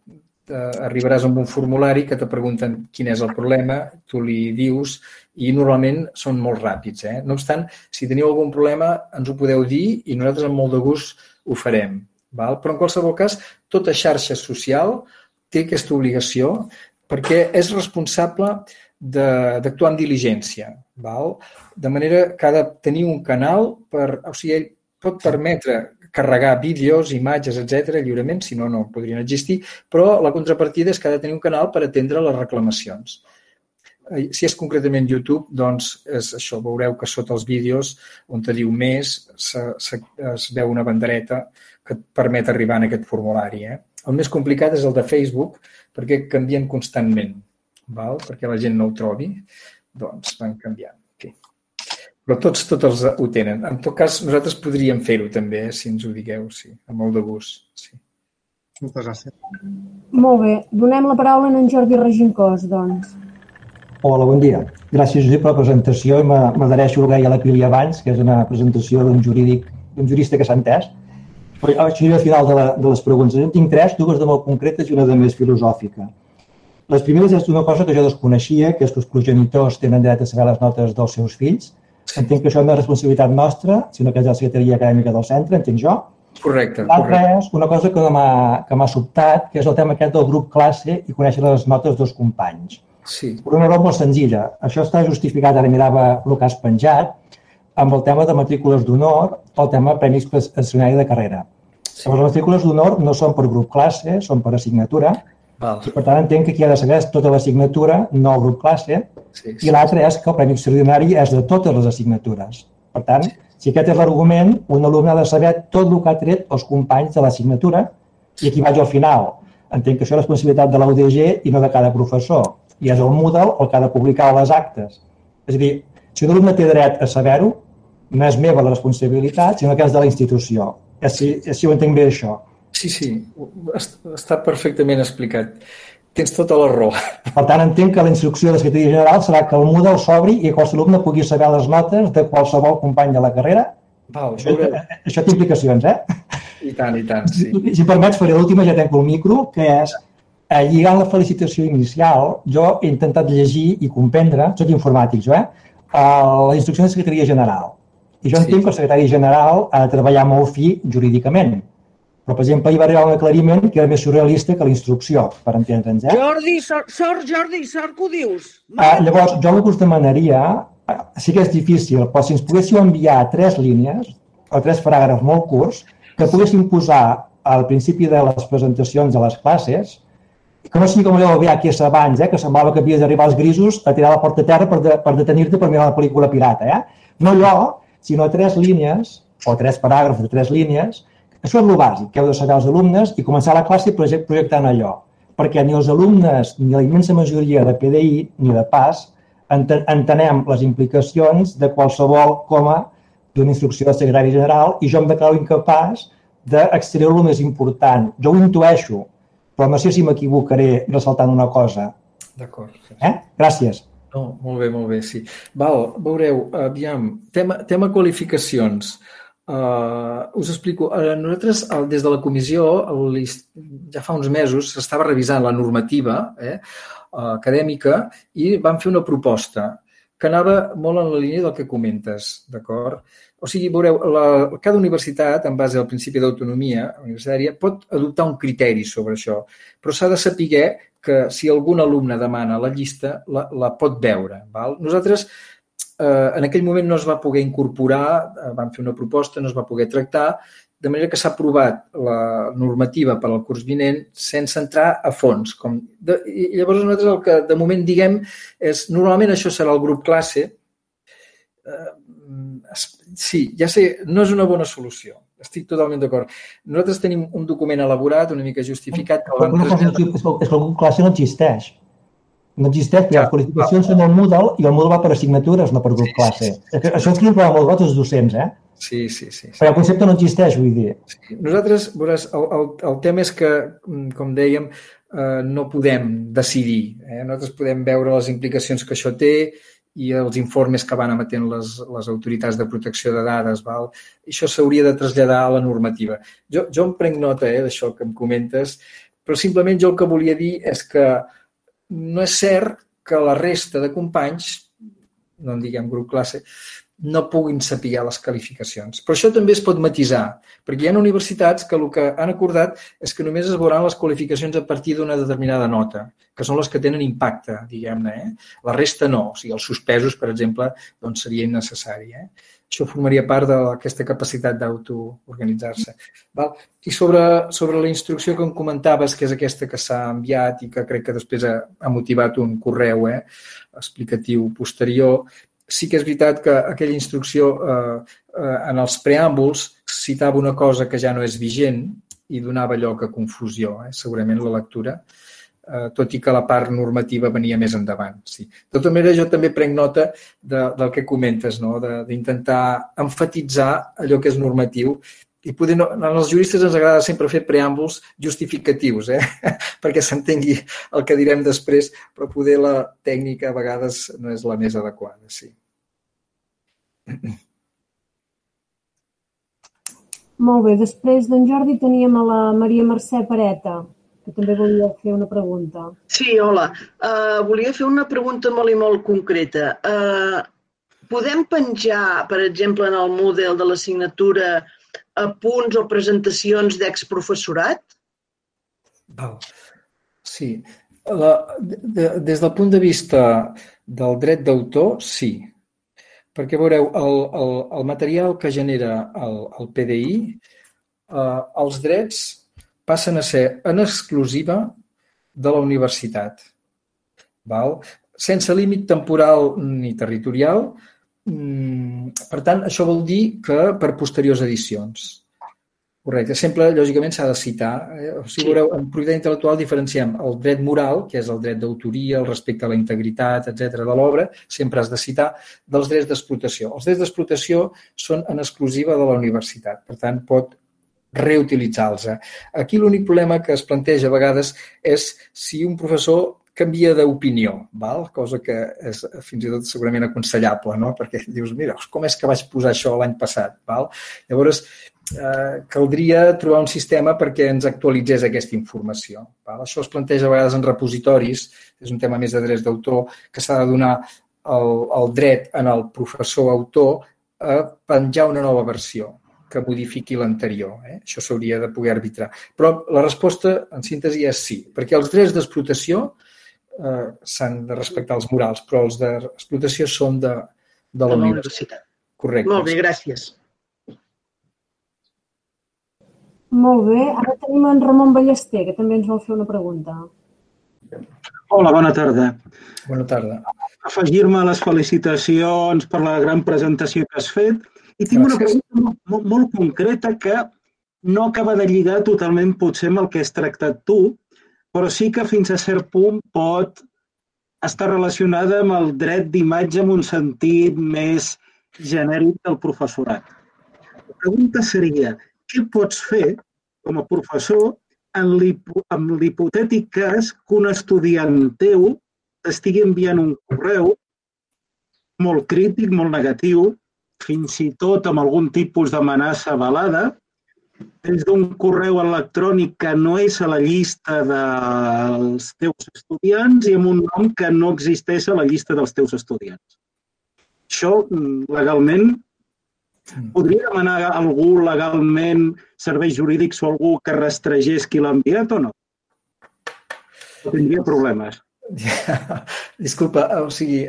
eh, arribaràs amb un formulari que te pregunten quin és el problema, tu li dius i normalment són molt ràpids. Eh? No obstant, si teniu algun problema ens ho podeu dir i nosaltres amb molt de gust ho farem. Val? Però en qualsevol cas, tota xarxa social té aquesta obligació perquè és responsable d'actuar amb diligència. Val? De manera que ha de tenir un canal per... O sigui, pot permetre carregar vídeos, imatges, etcètera lliurement, si no, no podrien existir, però la contrapartida és que ha de tenir un canal per atendre les reclamacions. Si és concretament YouTube, doncs és això, veureu que sota els vídeos, on te diu més, se, se, es veu una bandereta que et permet arribar en aquest formulari. Eh? El més complicat és el de Facebook, perquè canvien constantment, val? Perquè la gent no ho trobi, doncs van canviant. Okay. Però tots, tots els ho tenen. En tot cas, nosaltres podríem fer-ho també, eh, si ens ho digueu, sí, amb molt de gust. Sí.
Moltes gràcies.
Molt bé. Donem la paraula a en Jordi Regincós, doncs.
Hola, bon dia. Gràcies, Josep, per la presentació i m'adhereixo al que deia la Pili abans, que és una presentació d'un jurídic, d'un jurista que s'ha entès. Però això és al final de, la, de les preguntes. En tinc tres, dues de molt concretes i una de més filosòfica. Les primeres és una cosa que jo desconeixia, que és que els progenitors tenen dret a saber les notes dels seus fills. Entenc que això no és responsabilitat nostra, sinó que és de la Secretaria Acadèmica del centre, entenc jo.
Correcte.
L'altra és una cosa que m'ha sobtat, que és el tema aquest del grup classe i conèixer les notes dels companys.
Sí.
Per una raó molt senzilla. Això està justificat, ara mirava el que has penjat, amb el tema de matrícules d'honor o el tema de premis extraordinari de carrera. Sí. Les matrícules d'honor no són per grup classe, són per assignatura. Val. I per tant entenc que aquí ha de saber tota l'assignatura, no el grup classe, sí, sí. I l'altre és que el premi extraordinari és de totes les assignatures. Per tant, sí. Si aquest és l'argument, un alumne ha de saber tot el que ha tret els companys de l'assignatura i aquí vaig al final. Entenc que això és responsabilitat de l'U D G i no de cada professor. I és el Moodle el que ha de publicar les actes. És a dir, si un alumne té dret a saber-ho, no és meva la responsabilitat, sinó que és de la institució. Si, si ho entenc bé, això.
Sí, sí, està perfectament explicat. Tens tota la raó.
Per tant, entenc que la instrucció de la Secretaria General serà que el Moodle s'obri i qualsevol alumne pugui saber les notes de qualsevol company de la carrera.
Val,
això, això té implicacions, eh?
I tant, i tant, sí.
Si, si permets, faré l'última, ja tenc el micro, que és, eh, lligant la felicitació inicial, jo he intentat llegir i comprendre, soc informàtic, jo, eh? la instrucció de la Secretaria General. I jo entenc sí. que el Secretari General ha de treballar molt fi jurídicament. Però, per exemple, hi va arribar un aclariment que era més surrealista que la instrucció, per entendre'ns. Eh?
Jordi, sort, sort, Jordi, sort que ho dius.
Ah, llavors, jo el que us demanaria, sí que és difícil, però si ens poguéssiu enviar tres línies, o tres paràgrafs molt curts, que poguéssim posar al principi de les presentacions de les classes, que no sigui com allò del V H S abans, eh, que semblava que havies d'arribar als grisos a tirar la porta a terra per, de, per detenir-te per mirar la pel·lícula pirata. Eh? No allò, sinó tres línies, o tres paràgrafs de tres línies. Això és el bàsic, que heu de saber els alumnes i començar la classe projectant allò, perquè ni els alumnes ni la immensa majoria de P D I ni de P A S entenem les implicacions de qualsevol coma d'una instrucció del secretari general i jo em declaro incapaç d'extreure el més important. Jo ho intueixo, però no sé si m'equivocaré ressaltant una cosa.
D'acord. Sí.
Eh? Gràcies.
No, molt bé, molt bé, sí. Val, veureu, aviam, tema, tema qualificacions. Uh, us explico. Uh, nosaltres, uh, des de la comissió, el, ja fa uns mesos, s'estava revisant la normativa eh, uh, acadèmica i vam fer una proposta que anava molt en la línia del que comentes, d'acord? O sigui, veureu, la, cada universitat, en base al principi d'autonomia universitària, pot adoptar un criteri sobre això, però s'ha de saber que si algun alumne demana la llista, la, la pot veure. Val? Nosaltres, eh, en aquell moment no es va poder incorporar, eh, vam fer una proposta, no es va poder tractar, de manera que s'ha aprovat la normativa per al curs vinent sense entrar a fons. Com de, I llavors nosaltres el que de moment diguem és, normalment això serà el grup classe. Eh, sí, ja sé, no és una bona solució. Estic totalment d'acord. Nosaltres tenim un document elaborat, una mica justificat. Que
una cosa és, és que el grup classe no existeix. No existeix, perquè ja, les qualificacions ja. són el Moodle i el Moodle va per assignatures, no per grup sí, classe. Sí, sí. Això ens creu molt vots els docents, eh?
Sí, sí, sí.
Però el concepte no existeix, vull dir.
Sí. Nosaltres, veuràs, el, el, el tema és que, com dèiem, eh, no podem decidir. Eh? Nosaltres podem veure les implicacions que això té i els informes que van emetent les, les autoritats de protecció de dades. Val? I això s'hauria de traslladar a la normativa. Jo, jo em prenc nota eh, d'això que em comentes, però simplement jo el que volia dir és que no és cert que la resta de companys, no en diguem grup classe, no puguin saber les qualificacions. Però això també es pot matisar, perquè hi ha universitats que el que han acordat és que només es veuran les qualificacions a partir d'una determinada nota, que són les que tenen impacte, diguem-ne. Eh? La resta no. O sigui, els suspesos, per exemple, doncs seria innecessari. Eh? Això formaria part d'aquesta capacitat d'autoorganitzar-se. I sobre, sobre la instrucció que em comentaves, que és aquesta que s'ha enviat i que crec que després ha, ha motivat un correu eh, explicatiu posterior, sí que és veritat que aquella instrucció eh, eh, en els preàmbuls citava una cosa que ja no és vigent i donava lloc a confusió, eh, segurament la lectura, eh, tot i que la part normativa venia més endavant. Sí. De tota manera, jo també prenc nota de, del que comentes, no? D'intentar emfatitzar allò que és normatiu i poder no, als juristes ens agrada sempre fer preàmbuls justificatius, eh? perquè s'entengui el que direm després, però poder la tècnica a vegades no és la més adequada. Sí.
Molt bé, després d'en Jordi teníem a la Maria Mercè Pareta, que també volia fer una pregunta.
Sí, hola. Uh, volia fer una pregunta molt i molt concreta. Uh, podem penjar, per exemple, en el Moodle de l'assignatura apunts o presentacions d'exprofessorat?
Sí. La, de, des del punt de vista del dret d'autor, sí. Perquè veureu, el, el, el material que genera el, el P D I, eh, els drets passen a ser en exclusiva de la universitat. Val? Sense límit temporal ni territorial. Per tant, això vol dir que per posteriors edicions. Correcte. Sempre, lògicament, s'ha de citar. O sigui, veureu, en propietat intel·lectual diferenciem el dret moral, que és el dret d'autoria, el respecte a la integritat, etcètera de l'obra, sempre has de citar, dels drets d'explotació. Els drets d'explotació són en exclusiva de la universitat. Per tant, pot reutilitzar-los. Aquí l'únic problema que es planteja a vegades és si un professor canvia d'opinió, val? Cosa que és fins i tot segurament aconsellable, no? Perquè dius, mira, com és que vaig posar això l'any passat? Val? Llavors, eh, caldria trobar un sistema perquè ens actualitzés aquesta informació. Val? Això es planteja a vegades en repositoris, és un tema més de drets d'autor, que s'ha de donar el, el dret en el professor autor a penjar una nova versió que modifiqui l'anterior. Eh? Això s'hauria de poder arbitrar. Però la resposta, en síntesi, és sí, perquè els drets d'explotació Uh, s'han de respectar els morals, però els d'explotació són de, de la, de la universitat. Correcte.
Molt bé, gràcies.
Molt bé. Ara tenim en Ramon Ballester, que també ens vol fer una pregunta.
Hola, bona tarda.
Bona tarda.
Afegir-me a les felicitacions per la gran presentació que has fet. I tinc Gràcies. Una pregunta molt, molt concreta que no acaba de lligar totalment potser amb el que has tractat tu, però sí que fins a cert punt pot estar relacionada amb el dret d'imatge en un sentit més genèric del professorat. La pregunta seria, què pots fer com a professor en l'hipotètic cas que un estudiant teu t'estigui enviant un correu molt crític, molt negatiu, fins i tot amb algun tipus d'amenaça velada, des d'un correu electrònic que no és a la llista dels teus estudiants i amb un nom que no existeix a la llista dels teus estudiants. Això, legalment, podria demanar a algú legalment, serveis jurídics o algú que rastregés qui l'ha enviat o no? O tindria problemes?
Disculpa, o sigui,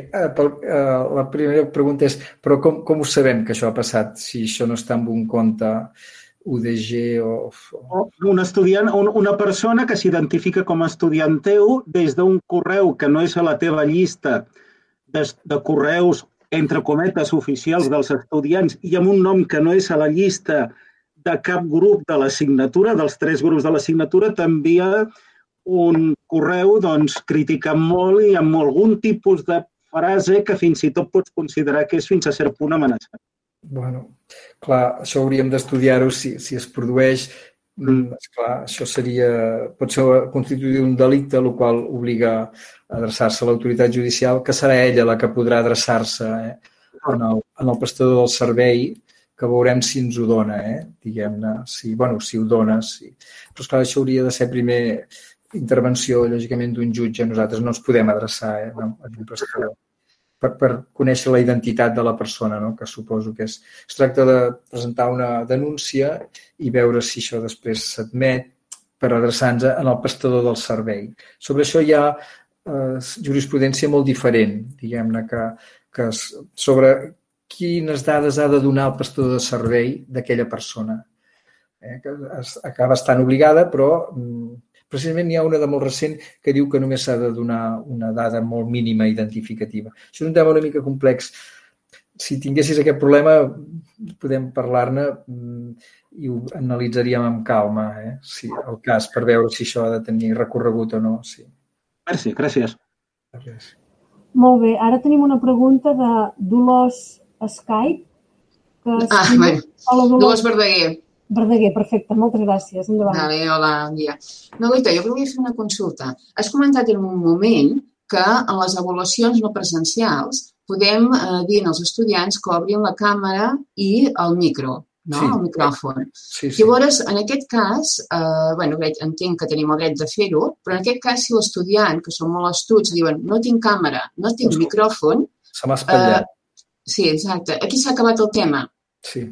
la primera pregunta és, però com, com ho sabem que això ha passat? Si això no està en un compte U D G o...
Un estudiant, una persona que s'identifica com a estudiant teu des d'un correu que no és a la teva llista de, de correus, entre cometes, oficials dels estudiants i amb un nom que no és a la llista de cap grup de l'assignatura, dels tres grups de l'assignatura, t'envia un correu doncs, criticant molt i amb algun tipus de frase que fins i tot pots considerar que és fins a cert punt amenaçant.
Bueno, clar, això hauríem d'estudiar-ho si, si es produeix. Mm. Esclar, això seria, pot ser constituir un delicte, el qual obliga a adreçar-se a l'autoritat judicial, que serà ella la que podrà adreçar-se eh, en, el, en el prestador del servei, que veurem si ens ho dona, eh, diguem-ne, si, bueno, si ho dona. Sí. Però esclar, això hauria de ser primer intervenció, lògicament, d'un jutge. Nosaltres no ens podem adreçar eh, a un prestador per, per conèixer la identitat de la persona, no? Que suposo que és... Es tracta de presentar una denúncia i veure si això després s'admet per adreçar-nos en el prestador del servei. Sobre això hi ha eh, jurisprudència molt diferent, diguem-ne, que, que sobre quines dades ha de donar el prestador de servei d'aquella persona. Eh, que es, acaba estant obligada, però... Precisament n'hi ha una de molt recent que diu que només s'ha de donar una dada molt mínima identificativa. Això és un tema una mica complex. Si tinguessis aquest problema, podem parlar-ne i ho analitzaríem amb calma, eh? Sí, el cas, per veure si això ha de tenir recorregut o no. Sí.
Merci, gràcies.
Gràcies.
Molt bé, ara tenim una pregunta de Dolors Skype. Que
ah, bueno. Dolors, Dolors Verdaguer.
Verdaguer, perfecte, moltes gràcies. Endavant.
Vale, hola, bon dia. No, Goita, jo volia fer una consulta. Has comentat en un moment que en les avaluacions no presencials podem eh, dir als estudiants que obrin la càmera i el micro, no? Sí. El micròfon. Sí, sí. Llavors, en aquest cas, eh, bueno, entenc que tenim el dret de fer-ho, però en aquest cas, si l'estudiant, que són molt astuts, diuen no tinc càmera, no tinc no, micròfon...
Se m'ha espatllat.
Eh, sí, exacte. Aquí s'ha acabat el tema.
Sí.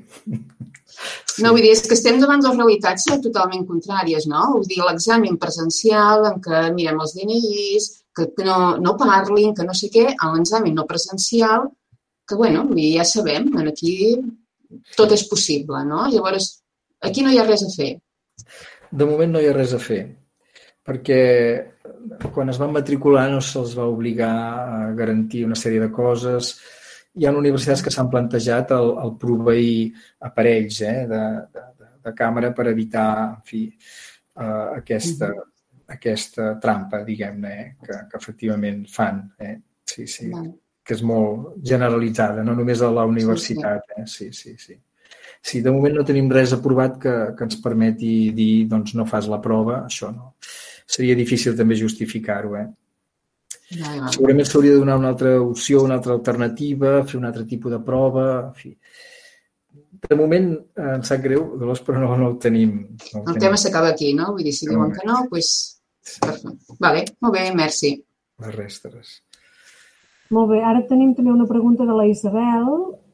Sí. No, vull dir, és que estem davant de realitats totalment contràries, no? Vull dir, l'examen presencial en què mirem els D N Is, que no, no parlin, que no sé què, en l'examen no presencial, que, bueno, ja sabem que aquí tot és possible, no? Llavors, aquí no hi ha res a fer.
De moment no hi ha res a fer, perquè quan es van matricular no se'ls va obligar a garantir una sèrie de coses. Hi ha universitats que s'han plantejat el, el proveir aparells eh, de, de, de càmera per evitar en fi, uh, aquesta, aquesta trampa, diguem-ne, eh, que, que efectivament fan. Eh? Sí, sí, que és molt generalitzada, no només a la universitat. Eh? Sí, sí, sí. Sí, de moment no tenim res aprovat que, que ens permeti dir doncs no fas la prova, això no. Seria difícil també justificar-ho, eh?
No, no.
Segurament s'hauria de donar una altra opció, una altra alternativa, fer un altre tipus de prova, en fi. De moment em sap greu, Dolors, però no, no ho tenim. No ho
el
tenim.
Tema s'acaba aquí, no? Vull dir, si diuen que no, doncs... Sí. Vale, molt bé, merci.
La resta, res.
Molt bé, ara tenim també una pregunta de la Isabel.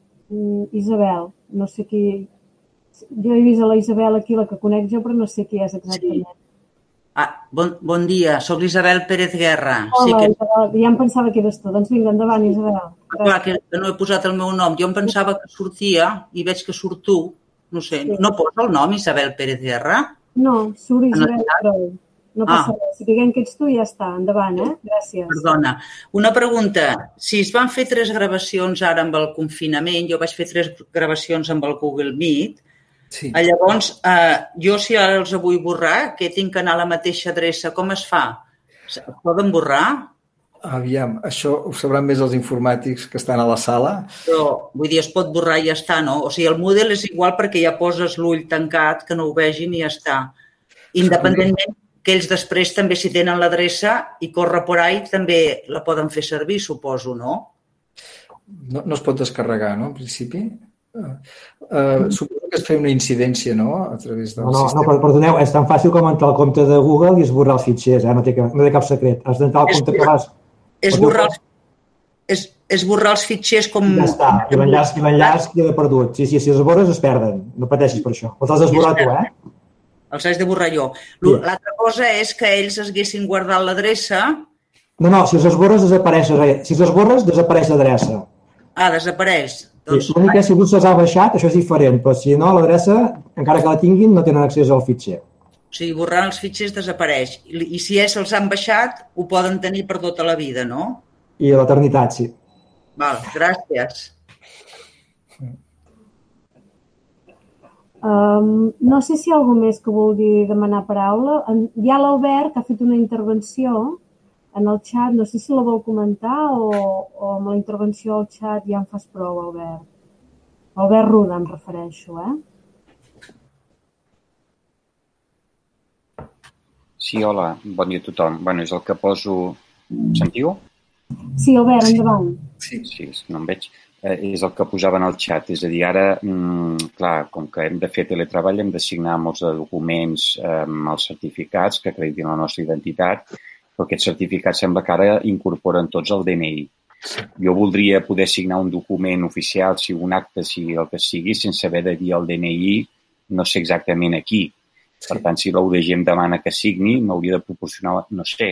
Isabel, no sé qui... Jo he vist a la Isabel aquí, la que conec jo, però no sé qui és exactament. Sí.
Ah, bon, bon dia, soc l'Isabel Pérez Guerra.
Hola,
sí que...
Isabel, ja em pensava que eres tu. Doncs vinga, endavant, Isabel.
Clar, que no he posat el meu nom. Jo em pensava que sortia i veig que surt tu. No sé, sí. No posa el nom Isabel Pérez Guerra?
No, surt Isabel, però no passa ah. res. Si diguem que ets tu, ja està. Endavant, eh? Gràcies.
Perdona. Una pregunta. Si es van fer tres gravacions ara amb el confinament, jo vaig fer tres gravacions amb el Google Meet, sí. Llavors, eh, jo si ara els vull borrar, que tinc que anar a la mateixa adreça, com es fa? Es poden borrar?
Aviam, això ho sabran més els informàtics que estan a la sala.
Però, vull dir, es pot borrar i ja està, no? O sigui, el Moodle és igual perquè ja poses l'ull tancat, que no ho vegin i ja està. Independentment que ells després també, si tenen l'adreça i corre por ahí, també la poden fer servir, suposo, no?
No, no es pot descarregar, no, en principi? Uh, suposo que es fa una incidència, no? A través del
no, no,
sistema.
No, perdoneu, és tan fàcil com entrar al compte de Google i esborrar els fitxers, eh? No té, no té cap secret. Has d'entrar al compte que vas...
És borrar, és, esborrar els fitxers com...
Ja està, i l'enllaç queda perdut. Sí, sí, si els esborres es perden, no pateixis per això. Els has d'esborrar tu, eh?
Els haig de borrar jo. L'altra cosa és que ells haguessin guardat l'adreça...
No, no, si els esborres desapareix res. Si els esborres desapareix l'adreça.
Ah, desapareix.
L'únic que si algú se'ls ha baixat, això és diferent, però si no, l'adreça, encara que la tinguin, no tenen accés al fitxer.
O sigui, borrant els fitxers desapareix. I si ells se'ls han baixat, ho poden tenir per tota la vida, no?
I a l'eternitat, sí.
Val, gràcies.
Um, no sé si hi ha algú més que vulgui demanar paraula. Hi ha l'Albert, que ha fet una intervenció en el xat. No sé si la vol comentar o, o amb la intervenció al xat ja en fas prou, Albert. Albert Ruda, em refereixo, eh?
Sí, hola, bon dia a tothom. Bueno, és el que poso... Sentiu?
Sí, Albert, endavant.
Sí, sí, no em veig. Eh, és el que posava en el xat. És a dir, ara, mm, clar, com que hem de fer teletreball, hem de signar molts de documents eh, amb els certificats que acreditin la nostra identitat, però aquests certificats sembla que ara incorporen tots el D N I. Jo voldria poder signar un document oficial, si un acte, si el que sigui, sense haver de dir el D N I, no sé exactament aquí. Per tant, si l'U D G em demana que signi, m'hauria de proporcionar, no sé,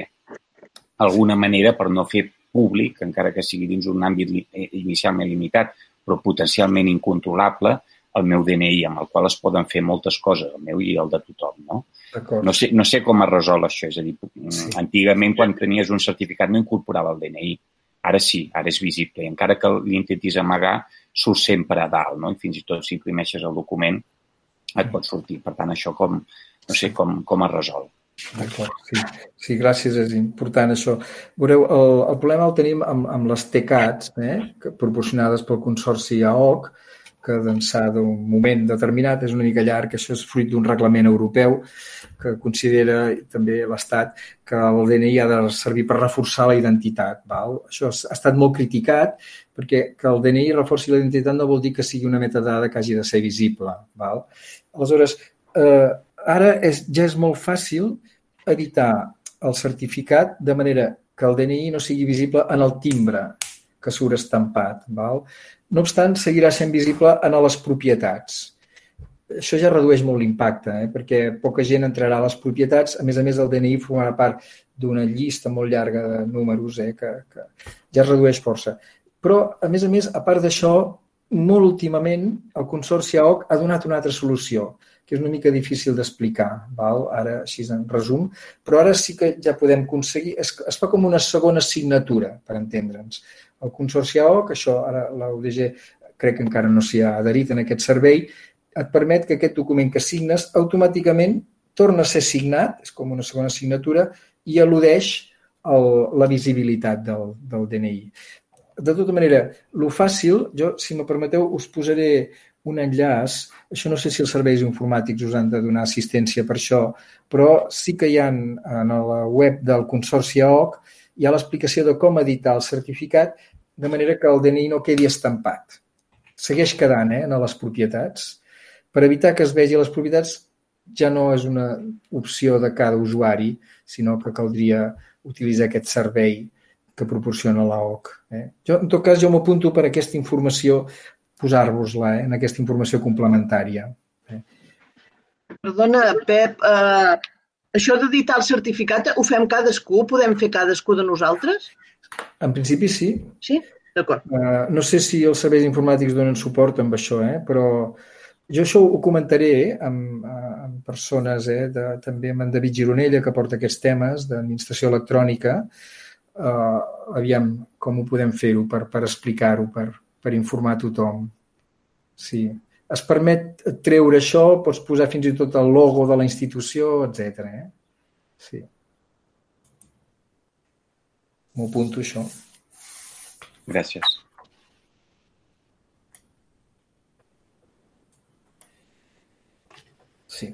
alguna manera per no fer públic, encara que sigui dins un àmbit inicialment limitat, però potencialment incontrolable, el meu D N I, amb el qual es poden fer moltes coses, el meu i el de tothom, no? No sé, no sé com es resol això, és a dir, sí. Antigament quan tenies un certificat no incorporava el D N I, ara sí, ara és visible, i encara que l'intentis amagar, surt sempre a dalt, no? I fins i tot si imprimeixes el document et pot sortir. Per tant, això com, no sé com, com es resol.
D'acord, sí. Sí, gràcies, és important això. Veureu, el, el problema el tenim amb, amb les T CATs, eh, proporcionades pel Consorci A O C, que d'ençà d'un moment determinat és una mica llarg, això és fruit d'un reglament europeu que considera també l'Estat que el D N I ha de servir per reforçar la identitat. Val? Això ha estat molt criticat perquè que el D N I reforci la identitat no vol dir que sigui una metadada que hagi de ser visible. Val? Aleshores, eh, ara és, ja és molt fàcil editar el certificat de manera que el D N I no sigui visible en el timbre que surt estampat. Val? No obstant, seguirà sent visible en les propietats. Això ja redueix molt l'impacte, eh? Perquè poca gent entrarà a les propietats. A més a més, el D N I formarà part d'una llista molt llarga de números eh? que, que ja es redueix força. Però, a més a més, a part d'això, molt últimament, el Consorci A O C ha donat una altra solució, que és una mica difícil d'explicar, val? Ara així en resum, però ara sí que ja podem aconseguir, es, es fa com una segona signatura, per entendre'ns. El Consorci A O C, això ara la U D G crec que encara no s'hi ha adherit en aquest servei, et permet que aquest document que signes automàticament torna a ser signat, és com una segona signatura, i al·ludeix el, la visibilitat del, del D N I. De tota manera, lo fàcil, jo, si me permeteu, us posaré un enllaç. Això no sé si els serveis informàtics us han de donar assistència per això, però sí que hi ha en la web del Consorci A O C hi ha l'explicació de com editar el certificat de manera que el D N I no quedi estampat. Segueix quedant eh, en les propietats. Per evitar que es vegi les propietats ja no és una opció de cada usuari, sinó que caldria utilitzar aquest servei que proporciona l'A O C. Eh? Jo, en tot cas, jo m'apunto per aquesta informació, posar-vos-la eh, en aquesta informació complementària. Eh?
Perdona, Pep, eh, això d'editar el certificat ho fem cadascú? Ho podem fer cadascú de nosaltres?
En principi sí.
Sí? D'acord.
Uh, no sé si els serveis informàtics donen suport amb això, eh? Però jo això ho comentaré amb, amb persones, eh? de, també amb en David Gironella, que porta aquests temes d'administració electrònica. Uh, aviam com ho podem fer-ho per, per explicar-ho, per, per informar tothom. Sí. Es permet treure això, pots posar fins i tot el logo de la institució, etcètera. Eh? Sí. M'ho apunto, això.
Gràcies.
Sí.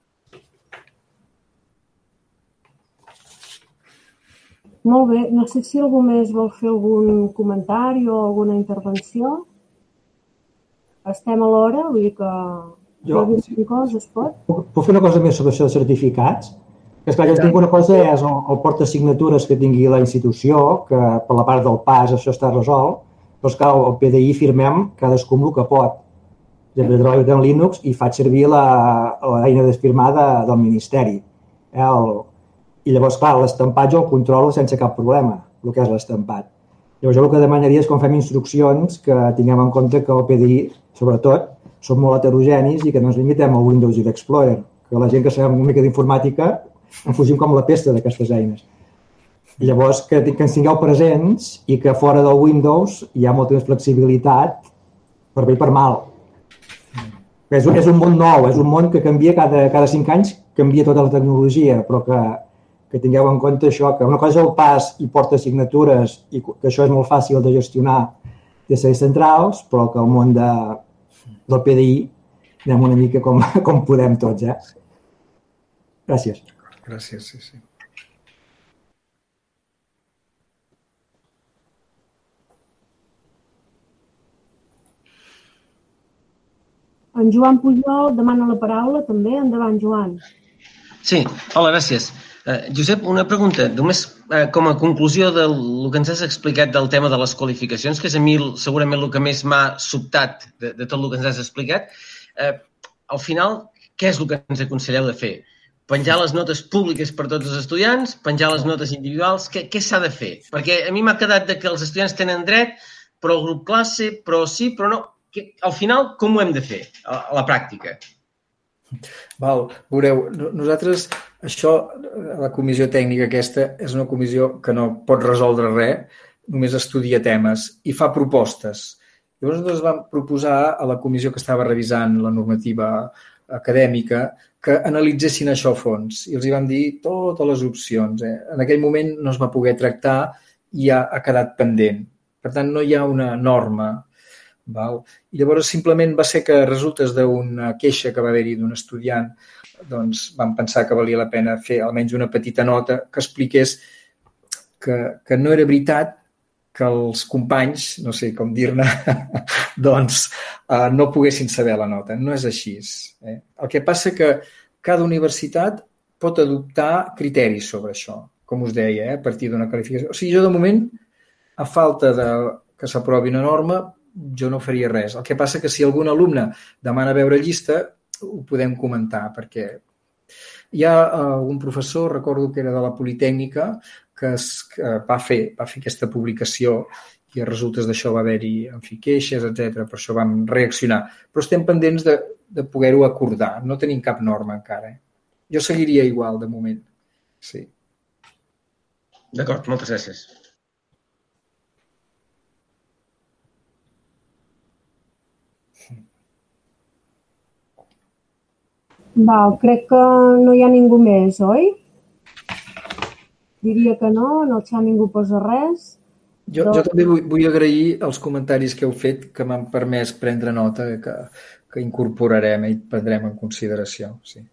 Molt bé. No sé si algú més vol fer algun comentari o alguna intervenció. Estem a l'hora, vull dir que... Jo, sí. Cosa, es pot?
Puc, puc fer una cosa més sobre això de certificats? És clar, jo tinc una cosa, és el, el portasignatures que tingui la institució, que per la part del pas això està resolt, Però, esclar, el P D I firmem cadascú amb el que pot. Jo treballo en Linux i faig servir l'eina de firmar del Ministeri. I llavors, clar, l'estampat jo el controlo sense cap problema, el que és l'estampat. Llavors, jo el que demanaria és quan fem instruccions que tinguem en compte que el P D I, sobretot, són molt heterogenis i que no ens limitem al Windows i l'Explorer, que la gent que sabem una mica d'informàtica en fugim com la pesta d'aquestes eines. I llavors, que ens tingueu presents i que fora del Windows hi ha molta més flexibilitat per bé i per mal. És un, és un món nou, és un món que canvia cada, cada cinc anys, canvia tota la tecnologia, però que, que tingueu en compte això, que una cosa és el pas i porta signatures i que això és molt fàcil de gestionar des de les centrals, però que el món de, del P D I anem una mica com, com podem tots. Eh? Gràcies.
Gràcies, sí, sí.
En Joan Pujol demana la paraula també. Endavant, Joan.
Sí, hola, gràcies. Uh, Josep, una pregunta. Només uh, com a conclusió del que ens has explicat del tema de les qualificacions, que és a mi segurament el que més m'ha sobtat de, de tot el que ens has explicat, uh, al final, què és el que ens aconselleu de fer? Penjar les notes públiques per tots els estudiants? Penjar les notes individuals? Què, què s'ha de fer? Perquè a mi m'ha quedat de que els estudiants tenen dret, però el grup classe, però sí, però no. Que, al final, com ho hem de fer a, a la pràctica?
Val, veureu, nosaltres, això, la comissió tècnica aquesta, és una comissió que no pot resoldre res, només estudia temes i fa propostes. Llavors nosaltres vam proposar a la comissió que estava revisant la normativa acadèmica que analitzessin això a fons i els hi vam dir totes les opcions. Eh? En aquell moment no es va poder tractar i ha, ha quedat pendent. Per tant, no hi ha una norma. Val? I llavors simplement va ser que resultes d'una queixa que va haver-hi d'un estudiant, doncs vam pensar que valia la pena fer almenys una petita nota que expliqués que, que no era veritat que els companys, no sé com dir-ne, doncs eh, no poguessin saber la nota. No és així. Eh? El que passa que cada universitat pot adoptar criteris sobre això, com us deia, eh? A partir d'una qualificació. O sigui, jo de moment, a falta de que s'aprovi una norma, jo no faria res. El que passa que si algun alumne demana veure llista, ho podem comentar, perquè hi ha algun professor, recordo que era de la Politècnica, que, es, que va, fer, va fer aquesta publicació i a resultes d'això va haver-hi, en fi, queixes, etcètera. Per això vam reaccionar. Però estem pendents de, de poder-ho acordar. No tenim cap norma encara. Eh? Jo seguiria igual, de moment. Sí.
D'acord, moltes gràcies.
Val, crec que no hi ha ningú més, oi? Diria que no, en el xat ningú posa res.
Jo, però... jo també vull, vull agrair els comentaris que heu fet que m'han permès prendre nota que, que incorporarem i prendrem en consideració. Sí.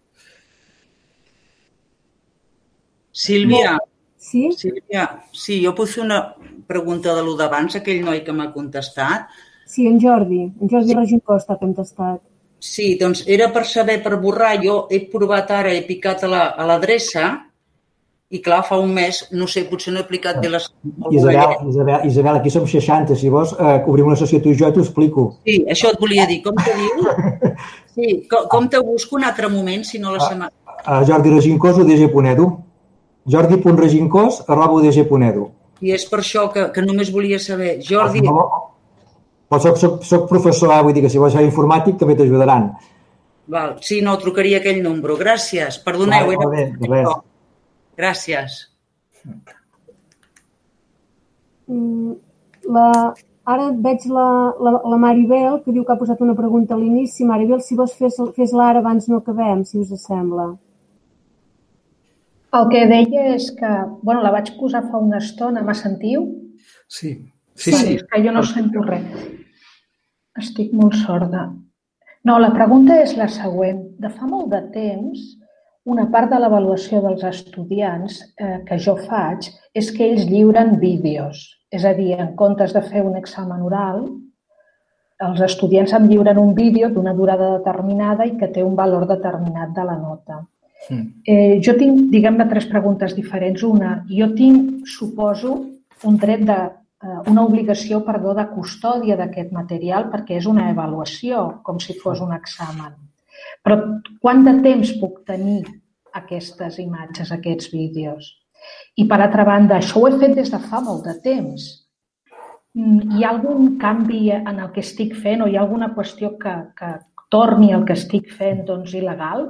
Sílvia,
sí?
Sílvia, sí, jo puc fer una pregunta de lo d'abans, aquell noi que m'ha contestat.
Sí, en Jordi. En Jordi sí. Regincós t'ha contestat.
Sí, doncs era per saber, per borrar. Jo he provat ara, he picat a l'adreça la, i clar, fa un mes, no sé, potser no he aplicat bé les...
Isabel, Isabel, Isabel, aquí som seixanta. Si vols, eh, obrim una sessió tu i jo i t'ho explico.
Sí, això et volia dir. Com te dius? Sí, com, com te busco un altre moment, si no la setmana...
A, a Jordi Regincós, u d g punt e d u. jordi punt regincós arroba u d g punt e d u.
I és per això que, que només volia saber. Jordi...
No, però soc, soc, soc professor, eh? Vull dir que si vols ser informàtic també t'ajudaran.
Val, sí, no, trucaria aquell número. Gràcies. Perdoneu.
Val, era... bé, res.
Gràcies.
La... Ara veig la, la, la Maribel, que diu que ha posat una pregunta a l'inici. Maribel, si vols fes, fes-la ara abans no acabem, si us sembla.
El que deia és que, bueno, la vaig posar fa una estona, me sentiu?
Sí, sí, sí.
És que jo no sento res. Estic molt sorda. No, la pregunta és la següent. De fa molt de temps, una part de l'avaluació dels estudiants eh, que jo faig és que ells lliuren vídeos. És a dir, en comptes de fer un examen oral, els estudiants em lliuren un vídeo d'una durada determinada i que té un valor determinat de la nota. Eh, jo tinc, diguem-ne, tres preguntes diferents. Una, jo tinc, suposo, un dret de una obligació, perdó, de custòdia d'aquest material perquè és una avaluació, com si fos un examen. Però quant de temps puc tenir aquestes imatges, aquests vídeos? I per altra banda, això ho he fet des de fa molt de temps. Hi ha algun canvi en el que estic fent o hi ha alguna qüestió que, que torni el que estic fent doncs, il·legal?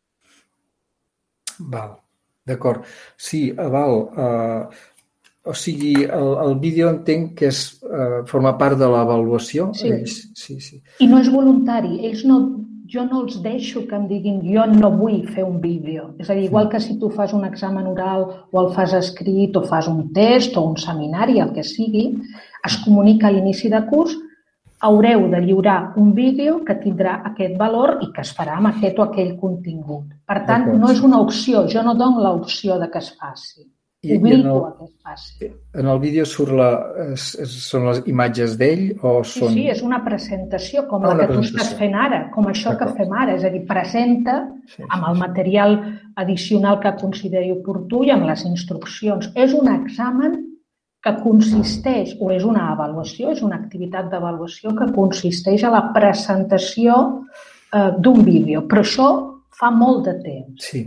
Val, d'acord. Sí, val. Uh, o sigui, el, el vídeo entenc que és, uh, forma part de l'avaluació.
Sí.
Ells, sí, sí.
I no és voluntari. Ells no, jo no els deixo que em diguin jo no vull fer un vídeo. És a dir, igual que si tu fas un examen oral o el fas escrit o fas un test o un seminari, el que sigui, es comunica a l'inici de curs, haureu de lliurar un vídeo que tindrà aquest valor i que es farà amb aquest o aquell contingut. Per tant, no és una opció, jo no dono l'opció de que es faci.
I,
Obligo
i
a que es faci.
En el vídeo surt la, és, és, són les imatges d'ell o són...
Sí, sí, és una presentació com
Ah,
la
una
que tu
presentació.
estàs fent ara, com això que fem ara. És a dir, presenta amb el material addicional que consideri oportú i amb les instruccions. És un examen que consisteix, o és una avaluació, és una activitat d'avaluació que consisteix a la presentació eh, d'un vídeo. Però això fa molt de temps.
Sí.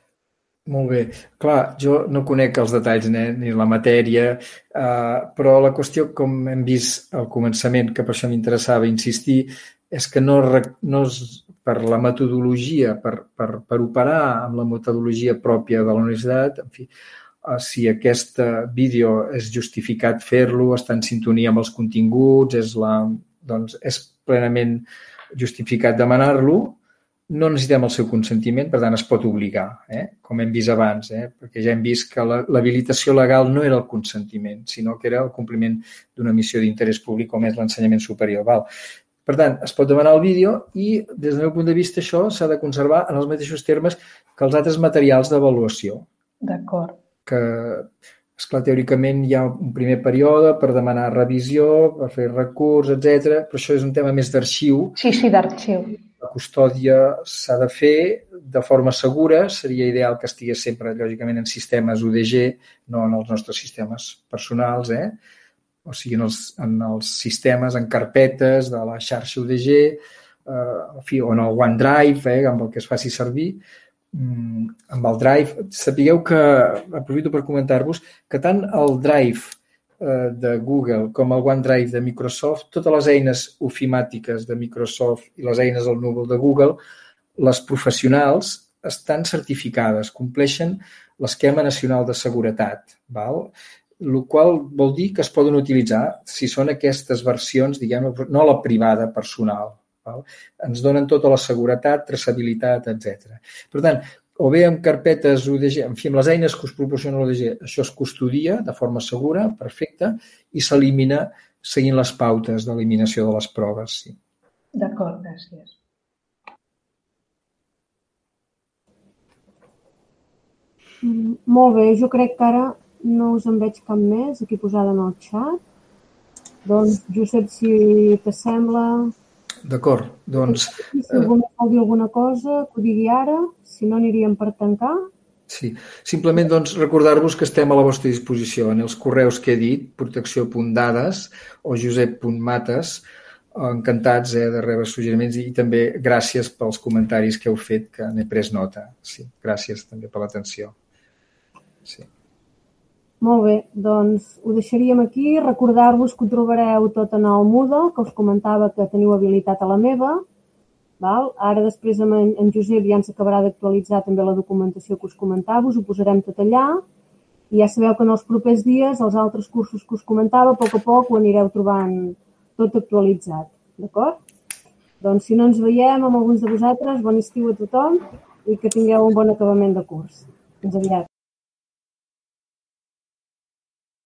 Molt bé. Clar, jo no conec els detalls ni, ni la matèria, eh, però la qüestió, com hem vist al començament, que per això m'interessava insistir, és que no, no és per la metodologia, per, per, per operar amb la metodologia pròpia de la universitat, en fi, eh, si aquest vídeo és justificat fer-lo, està en sintonia amb els continguts, és, la, doncs és plenament justificat demanar-lo, no necessitem el seu consentiment, per tant, es pot obligar, eh? Com hem vist abans, eh? Perquè ja hem vist que l'habilitació legal no era el consentiment, sinó que era el compliment d'una missió d'interès públic com és l'ensenyament superior. Val. Per tant, es pot demanar el vídeo i, des del meu punt de vista, això s'ha de conservar en els mateixos termes que els altres materials d'avaluació.
D'acord.
Que, esclar, teòricament hi ha un primer període per demanar revisió, per fer recurs, etcètera, però això és un tema més d'arxiu.
Sí, sí, d'arxiu.
La custòdia s'ha de fer de forma segura, seria ideal que estigués sempre, lògicament, en sistemes U D G, no en els nostres sistemes personals, eh? O sigui, en els, en els sistemes, en carpetes de la xarxa U D G, eh, en fi, o en el OneDrive, eh, amb el que es faci servir, mm, amb el Drive. Sapigueu que, aprofito per comentar-vos, que tant el Drive de Google com el OneDrive de Microsoft, totes les eines ofimàtiques de Microsoft i les eines del núvol de Google, les professionals estan certificades, compleixen l'esquema nacional de seguretat, val? El qual vol dir que es poden utilitzar si són aquestes versions, diguem, no la privada personal. Val? Ens donen tota la seguretat, traçabilitat, etcètera. Per tant, o bé amb carpetes U D G, en fi, amb les eines que us proporciona l'U D G, això es custodia de forma segura, perfecta, i s'elimina seguint les pautes d'eliminació de les proves. Sí.
D'acord, gràcies.
Mm, molt bé, jo crec que ara no us en veig cap més aquí posada en el xat. Doncs, Josep, si t'assembla...
D'acord, doncs...
Si algú vol dir alguna cosa, que ho digui ara, si no aniríem per tancar.
Sí, simplement doncs, recordar-vos que estem a la vostra disposició en els correus que he dit, protecció punt dades o josep punt mates, encantats eh, de rebre suggeriments i també gràcies pels comentaris que heu fet, que n'he pres nota. Sí, gràcies també per l'atenció. Sí.
Molt bé, doncs ho deixaríem aquí. Recordar-vos que ho trobareu tot en el Moodle, que us comentava que teniu habilitat a la meva. Val? Ara després amb en, en Josep ja ens acabarà d'actualitzar també la documentació que us comentava, us ho posarem tot allà. I ja sabeu que en els propers dies, els altres cursos que us comentava, a poc a poc ho anireu trobant tot actualitzat. D'acord? Doncs si no ens veiem amb alguns de vosaltres, bon estiu a tothom i que tingueu un bon acabament de curs. Fins aviat.